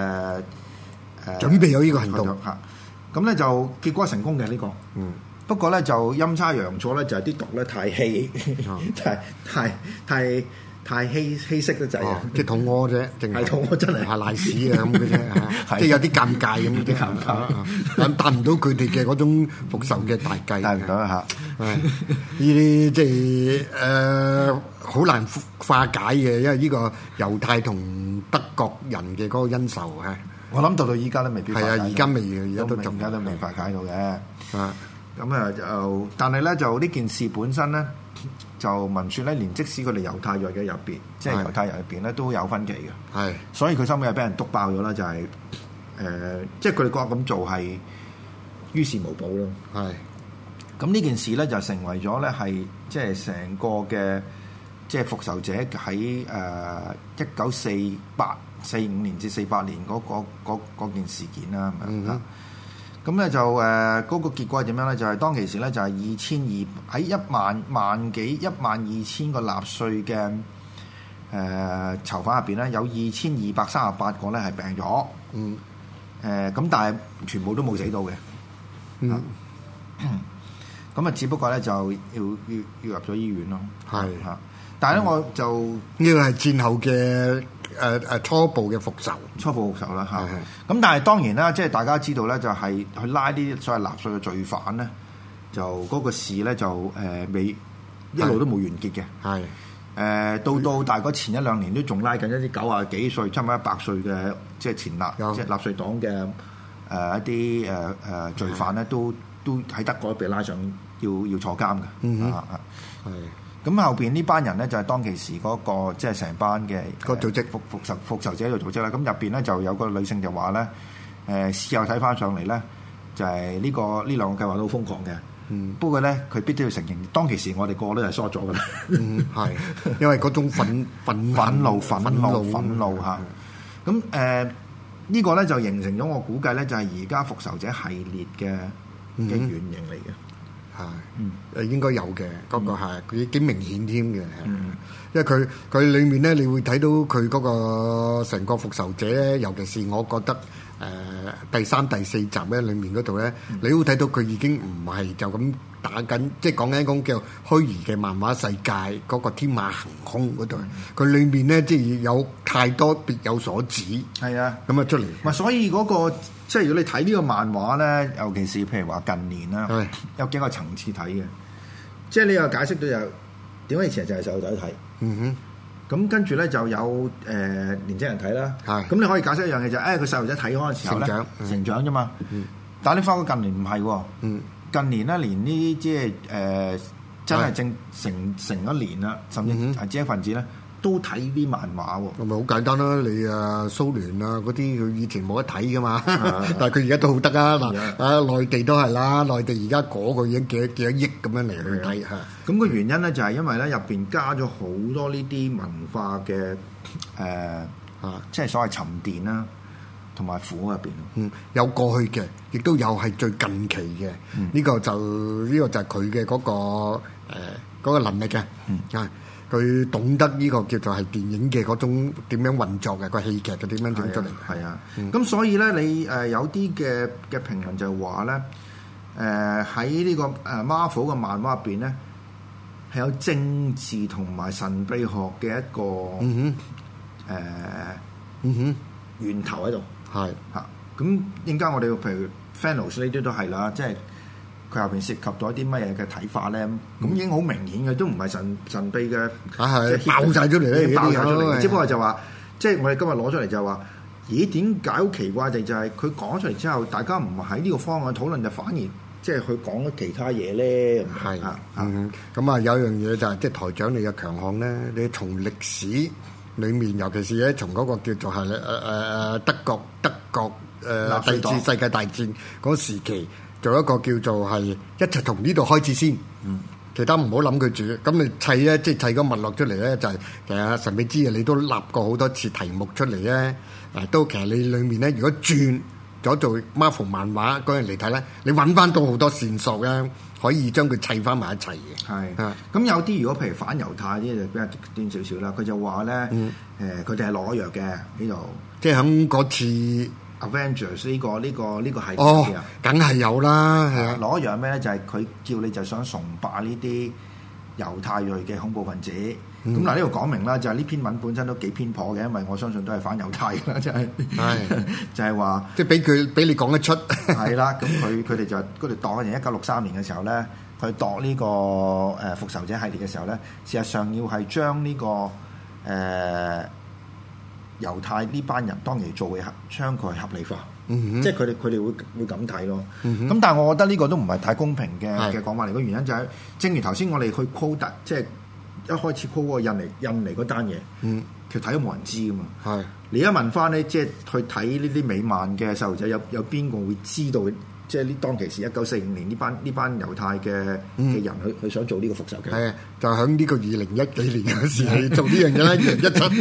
Speaker 2: 準備有呢個行動
Speaker 1: 嚇。咁咧就結果成功嘅呢個。不過咧就陰差陽錯咧，就係啲毒咧太稀，太稀釋得滯啊！
Speaker 2: 即係肚屙啫，淨係
Speaker 1: 肚屙真係
Speaker 2: 瀨屎啊咁嘅啫，即係有啲尷尬咁啲尷尬，達唔到佢哋嘅嗰種復仇嘅大計，
Speaker 1: 達唔到嚇。
Speaker 2: 呢啲即係好難化解嘅，因為呢個猶太同德國人嘅嗰個恩仇啊！
Speaker 1: 我諗到依家都未必係啊，
Speaker 2: 而家未，而家都
Speaker 1: 仲都未化解到嘅。咁就，但係咧就呢件事本身咧，就聞説咧，連即使佢哋猶太裔嘅入邊，即係猶太人入邊咧，都有分歧嘅。係，所以佢收尾係俾人督爆咗啦，就係即係佢哋覺得咁做係於事無補咯。係，咁呢件事咧就成為咗咧係即係成個嘅即係復仇者喺1945年至48年嗰件事件啦。咁咧就嗰個結果係點樣咧？就係當其時咧就係2200喺12000個納粹嘅囚犯入邊咧，有2238個咧係病咗。咁但係全部都冇死到嘅。咁只不過咧就要入咗醫院咯。係嚇，但係咧我就
Speaker 2: 呢個係戰後嘅。初步嘅復仇
Speaker 1: 啦嚇，咁但係當然啦，即係大家知道咧，就係去拉呢啲所謂納粹嘅罪犯咧，就嗰個事咧就未一路都冇完結嘅。係到大概前1-2年都仲拉緊一啲90幾歲、差唔多100歲嘅即係前即係納粹黨嘅一啲罪犯咧，都喺德國被拉上要坐監嘅。係。咁後邊呢班人咧就係當其時嗰個即係成班嘅
Speaker 2: 個組織
Speaker 1: 復仇者嘅組織啦。咁入邊咧就有個女性就話咧，事後睇翻上嚟咧，就係呢兩個計劃都好瘋狂嘅。不過咧佢必須要承認，當其時我哋個個都係疏咗㗎啦。
Speaker 2: 係，因為嗰種憤怒
Speaker 1: 嚇。咁呢個咧就形成咗我估計咧，就係而家復仇者系列嘅原型嚟嘅。係，應該有嘅，嗰個係佢幾明顯添嘅。因為佢裡面咧，你會睇到佢嗰個成個復仇者咧，尤其是我覺得第3、第4集咧裡面嗰度咧，你會睇到佢已經唔係就咁打緊，即係講緊一種叫虛擬嘅漫畫世界嗰個天馬行空嗰度。佢裡面咧即係有太多別有所指。係啊，咁啊出嚟。唔係，所以嗰個。即係如果你睇呢個漫畫咧，尤其是譬如話近年啦，有幾個層次睇嘅。即係你又解釋到有點解以前就係細路仔睇。咁跟住咧就有年青人睇啦。咁你可以解釋一樣嘢就係，佢細路仔睇嗰陣時候咧成長啫嘛。但係你發覺近年唔係喎。近年咧連呢啲即係真係成一年啦，甚至係知識分子咧。都睇啲漫畫喎，咁咪好簡單啦！你蘇聯嗰啲佢以前冇得睇噶嘛，但係佢而家都好得啊！嗱，內地都係啦，內地而家嗰個已經幾多億咁樣嚟去睇嚇。咁個原因咧就係因為咧入邊加咗好多呢啲文化嘅即係所謂沉澱啦，同埋苦入邊。有過去嘅，亦都有係最近期嘅。呢個就係佢嘅嗰個能力嘅。佢懂得呢個叫做係電影嘅嗰種點樣運作嘅個戲劇嘅點樣整出嚟。係啊，咁所以咧你有啲嘅評論就話咧喺呢個Marvel 嘅漫畫入邊咧係有政治同埋神秘學嘅一個源頭喺度。
Speaker 2: 係
Speaker 1: 嚇，咁陣間我哋譬如 Thanos 呢啲都係啦，即係佢後邊涉及到一啲乜嘢嘅睇法咧，咁已經好明顯嘅，都唔係神秘嘅，
Speaker 2: 係爆晒出嚟咧，
Speaker 1: 爆晒出嚟。只不過就話，即係我哋今日攞出嚟就話，咦？點解好奇怪？就係佢講出嚟之後，大家唔喺呢個方案討論，就反而即係佢講咗其他嘢咧。
Speaker 2: 係咁啊，有樣嘢就係即係台長你嘅強項咧，你從歷史裡面，尤其是咧從嗰個叫做係德國第二次世界大戰嗰時期，做一個叫做係一齊從呢度開始先。其他唔好諗佢住，咁你砌咧，即係砌個脈絡出嚟咧，就係其實神秘之夜你都立過好多次題目出嚟咧。都其實你裡面咧，如果轉咗做 Marvel 漫畫嗰樣嚟睇咧，你揾翻到好多線索咧，可以將佢砌翻埋一齊嘅。
Speaker 1: 係，咁有啲如果譬如反猶太啲就比較極端少少啦。佢就話咧，佢哋係攞藥嘅呢度，
Speaker 2: 即係喺嗰次
Speaker 1: Avengers 呢個系列
Speaker 2: 啊，梗係有啦，係啊。
Speaker 1: 攞藥咩咧？就係佢叫你就想崇拜呢啲猶太裔嘅恐怖分子。咁嗱，呢度講明啦，就係呢篇文本身都幾偏頗嘅，因為我相信都係反猶太啦，就係就係話，
Speaker 2: 即係俾你講得出。
Speaker 1: 係啦，咁佢哋就嗰條度嘅人1963年嘅時候咧，佢度呢個復仇者系列嘅時候咧，事實上要係將呢個猶太呢班人當年做嘅槍佢係合理化，即係佢哋會咁睇咯。咁但係我覺得呢個都唔係太公平嘅講法嚟。個原因就係，正如頭先我哋去 quote 即係。一開始 call 嗰個印尼嗰單嘢，其實睇都冇人知噶嘛。係你一問翻咧，即係去睇呢啲美漫嘅細路仔，有邊個會知道？即係呢當其時1945年呢班猶太嘅人去想做呢個復仇嘅。係
Speaker 2: 就喺呢個2010幾年嗰時去做呢樣嘢啦，2017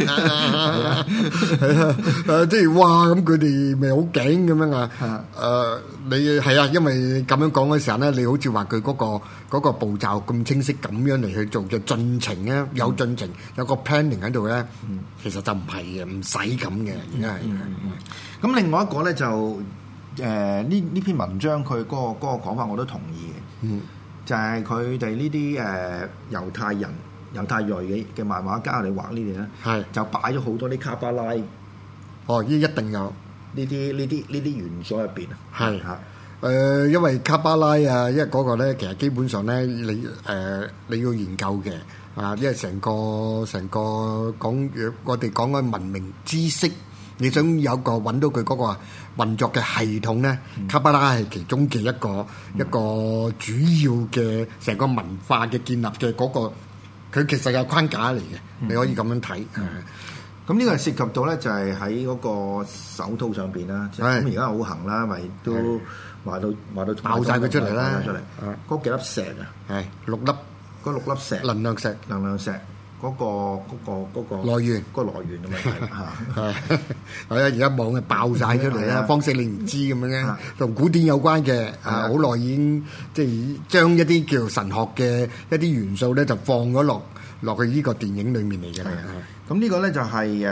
Speaker 2: 即係哇咁佢哋咪好勁咁樣啊？你係啊，因為咁樣講嘅時候咧，你好似話佢嗰個步驟咁清晰咁樣嚟去做嘅進程咧，有進程有個 planning 喺度咧，其實就唔係嘅，唔使咁嘅，而家係。
Speaker 1: 咁另外一個咧就。呢篇文章佢嗰個講法我都同意嘅，就係佢哋呢啲猶太裔嘅漫畫家嚟畫呢啲咧，就擺咗好多啲卡巴拉，
Speaker 2: 一定有
Speaker 1: 呢啲元素入邊啊，
Speaker 2: 係嚇。因為卡巴拉啊，因為嗰個咧其實基本上咧你要研究嘅因為成個講我哋講嘅文明知識。你想有個揾到佢嗰個運作嘅系統咧，卡巴拉係其中嘅一個主要嘅成個文化嘅建立嘅嗰個，佢其實有框架嚟嘅，你可以咁樣睇。
Speaker 1: 咁呢個涉及到咧就係喺嗰個手套上邊啦。咁而家好行啦，咪都話到
Speaker 2: 爆晒佢出嚟啦，
Speaker 1: 嗰幾粒石啊，
Speaker 2: 係6粒，
Speaker 1: 嗰6粒石，能量石。嗰個
Speaker 2: 來源，
Speaker 1: 個來源咁樣
Speaker 2: 係而家網嘅爆晒出嚟啦，方式你唔知咁樣嘅，同古典有關嘅，好耐已經即係將一啲叫神學嘅一啲元素咧，就放咗落去呢個電影裡面嚟嘅。
Speaker 1: 咁呢個咧就係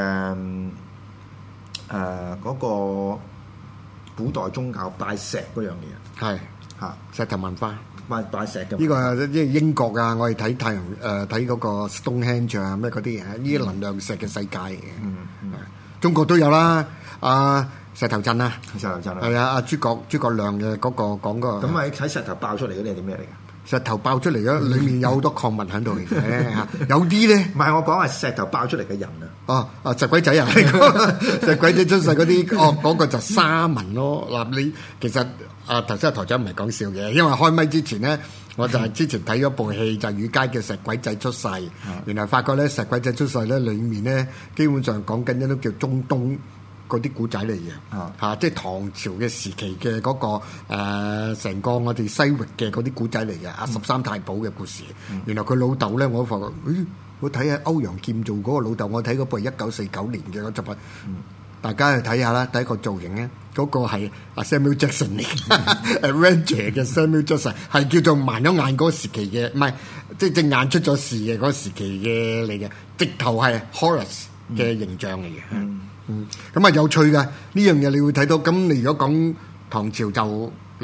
Speaker 1: 嗰個古代宗教拜石嗰樣嘢，
Speaker 2: 係石頭文化。
Speaker 1: 拜石嘅
Speaker 2: 呢個即係英國啊！我哋睇太陽睇嗰個 Stonehenge 啊咩嗰啲啊，呢啲能量石嘅世界嘅。中國都有啦，石頭陣啊，係啊，諸葛亮嘅嗰個講個。
Speaker 1: 咁咪喺石頭爆出嚟嗰啲係啲咩嚟㗎？
Speaker 2: 石頭爆出嚟嘅，裡面有好多礦物喺度嚟嘅。有啲咧，
Speaker 1: 唔係我講係石頭爆出嚟嘅人啊。
Speaker 2: 石鬼仔啊，石鬼仔出世嗰啲，嗰個就沙文咯。嗱，你其實。頭先台長唔係講笑嘅，因為開咪之前咧，我就係之前睇咗部戲，就係雨佳嘅石鬼仔出世。原來發覺咧，石鬼仔出世咧，裡面咧基本上講緊一都叫中東嗰啲古仔嚟嘅，即係唐朝嘅時期嘅嗰個成個我哋西域嘅嗰啲古仔嚟嘅，13太保嘅故事。原來佢老豆咧，我發覺，我睇下歐陽劍做嗰個老豆，我睇嗰部1949年嘅嗰集啊。大家去睇下啦，第一個造型咧，嗰個係Samuel Jackson 嚟嘅，Avenger 嘅 Samuel Jackson 係叫做盲咗眼嗰個時期嘅，唔係即係隻眼出咗事嘅嗰個時期嘅嚟嘅，直頭係 Horus 嘅形象嚟嘅。咁啊有趣㗎，呢樣嘢你會睇到。咁你如果講唐朝就你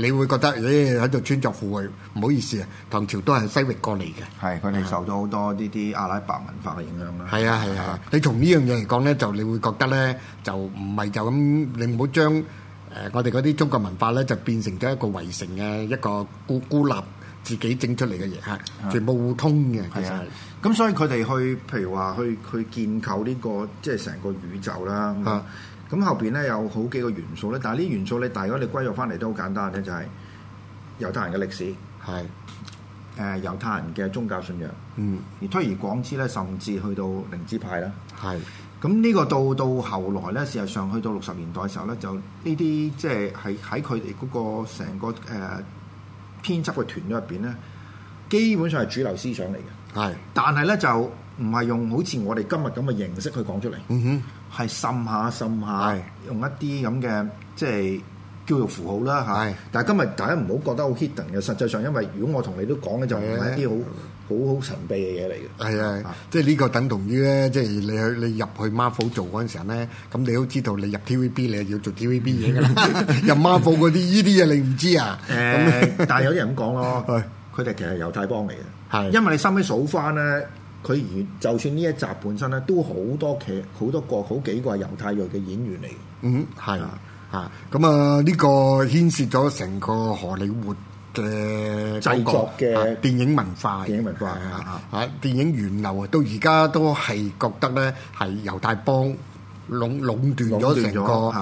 Speaker 2: 你會覺得喺度穿鑿附會，唔好意思啊，唐朝都係西域過嚟嘅。
Speaker 1: 係佢哋受咗好多呢啲阿拉伯文化嘅影響啦。
Speaker 2: 係啊係啊，你從呢樣嘢嚟講咧，就你會覺得咧，就唔係就咁，你唔好將我哋嗰啲中國文化咧，就變成咗一個圍城嘅一個孤立自己整出嚟嘅嘢嚇，全部互通嘅。其實
Speaker 1: 咁所以佢哋去譬如話去建構呢個即係成個宇宙啦。咁後邊咧有好幾個元素咧，但係呢元素咧，但係如果你歸入翻嚟都好簡單咧，就係猶太人嘅歷史，係猶太人嘅宗教信仰，而推而廣之咧，甚至去到靈知派啦，係。咁呢個到後來咧，事實上去到60年代嘅時候咧，就呢啲即係喺佢哋嗰個成個編輯嘅團隊入邊咧，基本上係主流思想嚟嘅，係。但係咧就唔係用好似我哋今日咁嘅形式去講出嚟，係滲下，用一啲咁嘅即係叫做符號啦嚇。但係今日大家唔好覺得好 hidden 嘅，實際上因為如果我同你都講咧，就唔係一啲好神秘嘅嘢嚟嘅。係啊，即係呢個等同於咧，即係你入去 Marvel 做嗰陣時候咧，咁你都知道你入 TVB 你係要做 TVB 嘢㗎啦。入 Marvel 嗰啲呢啲嘢你唔知啊？但係有啲人咁講咯，佢哋其實係猶太幫嚟嘅，係因為你收尾數翻咧。佢就算呢一集本身咧，都好幾個係猶太裔嘅演員嚟嘅。係咁呢個牽涉咗成個荷里活嘅製作嘅電影文化，電影源流啊，到而家都係覺得咧係猶太幫壟斷咗成個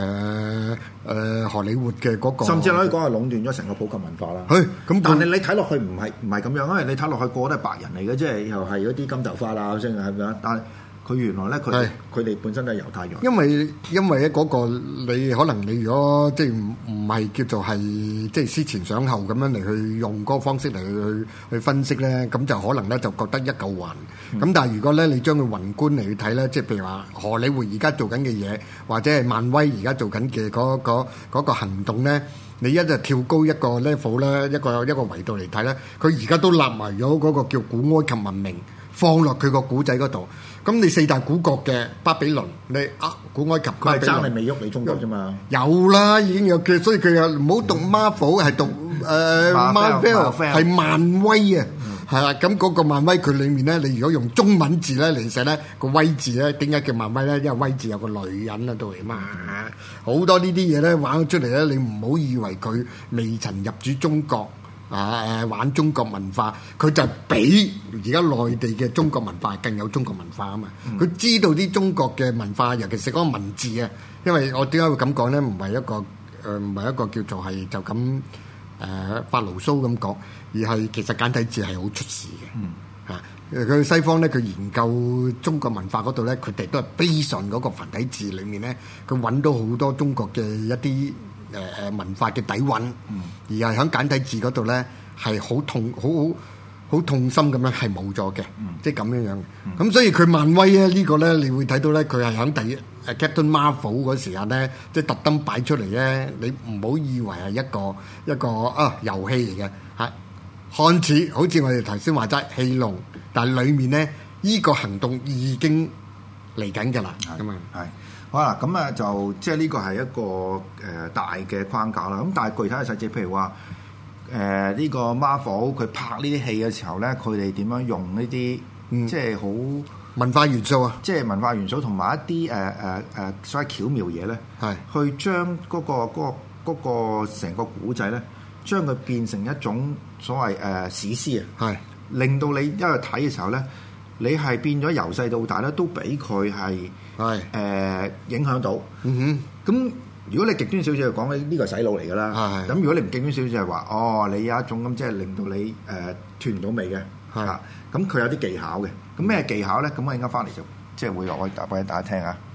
Speaker 1: 荷里活嘅嗰個，甚至可以講係壟斷咗成個普及文化啦。咁但係你睇落去唔係咁樣，因為你睇落去個個都係白人嚟嘅，即係又係嗰啲金頭髮啦，先係咪啊？但係佢原來咧，佢哋本身都係猶太人。因為咧嗰個你可能你如果即係唔係叫做係即係思前想後咁樣嚟去用嗰個方式嚟去分析咧，咁就可能咧就覺得一嚿雲。咁但係如果咧你將佢宏觀嚟去睇咧，即係譬如話荷里活而家做緊嘅嘢，或者係漫威而家做緊嘅嗰個行動咧，你一就跳高一個 level 咧，一個維度嚟睇咧，佢而家都立埋咗嗰個叫古埃及文明放落佢個古仔嗰度。咁你四大古國嘅巴比倫，你古埃及佢係爭你未喐你中國啫嘛？有啦，已經有嘅，所以佢又唔好讀 Marvel，係讀Marvel，係漫威啊，係啦。咁嗰個漫威佢裡面咧，你如果用中文字咧嚟寫咧，個威字咧點解叫漫威咧？因為威字有個女人喺度嚟嘛。好多呢啲嘢咧玩出嚟咧，你唔好以為佢未曾入主中國。玩中國文化，佢就比而家內地嘅中國文化更有中國文化啊嘛！佢知道啲中國嘅文化，尤其是嗰個文字啊。因為我點解會咁講咧？唔係一個叫做係就咁發牢騷咁講，而係其實簡體字係好出事嘅。佢西方咧，佢研究中國文化嗰度咧，佢哋都係 base on嗰個繁體字裡面咧，佢揾到好多中國嘅一啲文化嘅底蘊，而係喺簡體字嗰度咧係好痛心咁樣係冇咗嘅，即係咁樣樣。咁所以佢漫威咧呢個咧，你會睇到咧，佢係喺Captain Marvel 嗰時間咧，即係特登擺出嚟咧，你唔好以為係一個遊戲嚟嘅嚇，看似好似我哋頭先話齋戲弄，但係裡面咧呢個行動已經嚟緊㗎啦，咁啊係。好啦，咁啊就即係呢個係一個大嘅框架啦。咁但係具體嘅細節，譬如話呢個 Marvel 佢拍呢啲戲嘅時候咧，佢哋點樣用呢啲即係好文化元素啊？即係文化元素同埋一啲所謂巧妙嘢咧，係去將嗰個成個古仔咧，將佢變成一種所謂史詩啊，係令到你一路睇嘅時候咧，你係變咗由細到大咧，都俾佢係影響到。咁如果你極端少少就講呢個係洗腦嚟㗎啦。咁如果你唔極端少少就係話，你有一種咁即係令到你斷唔到尾嘅。咁佢有啲技巧嘅。咁咩技巧咧？咁我而家翻嚟就即係會落去打俾大家聽啊。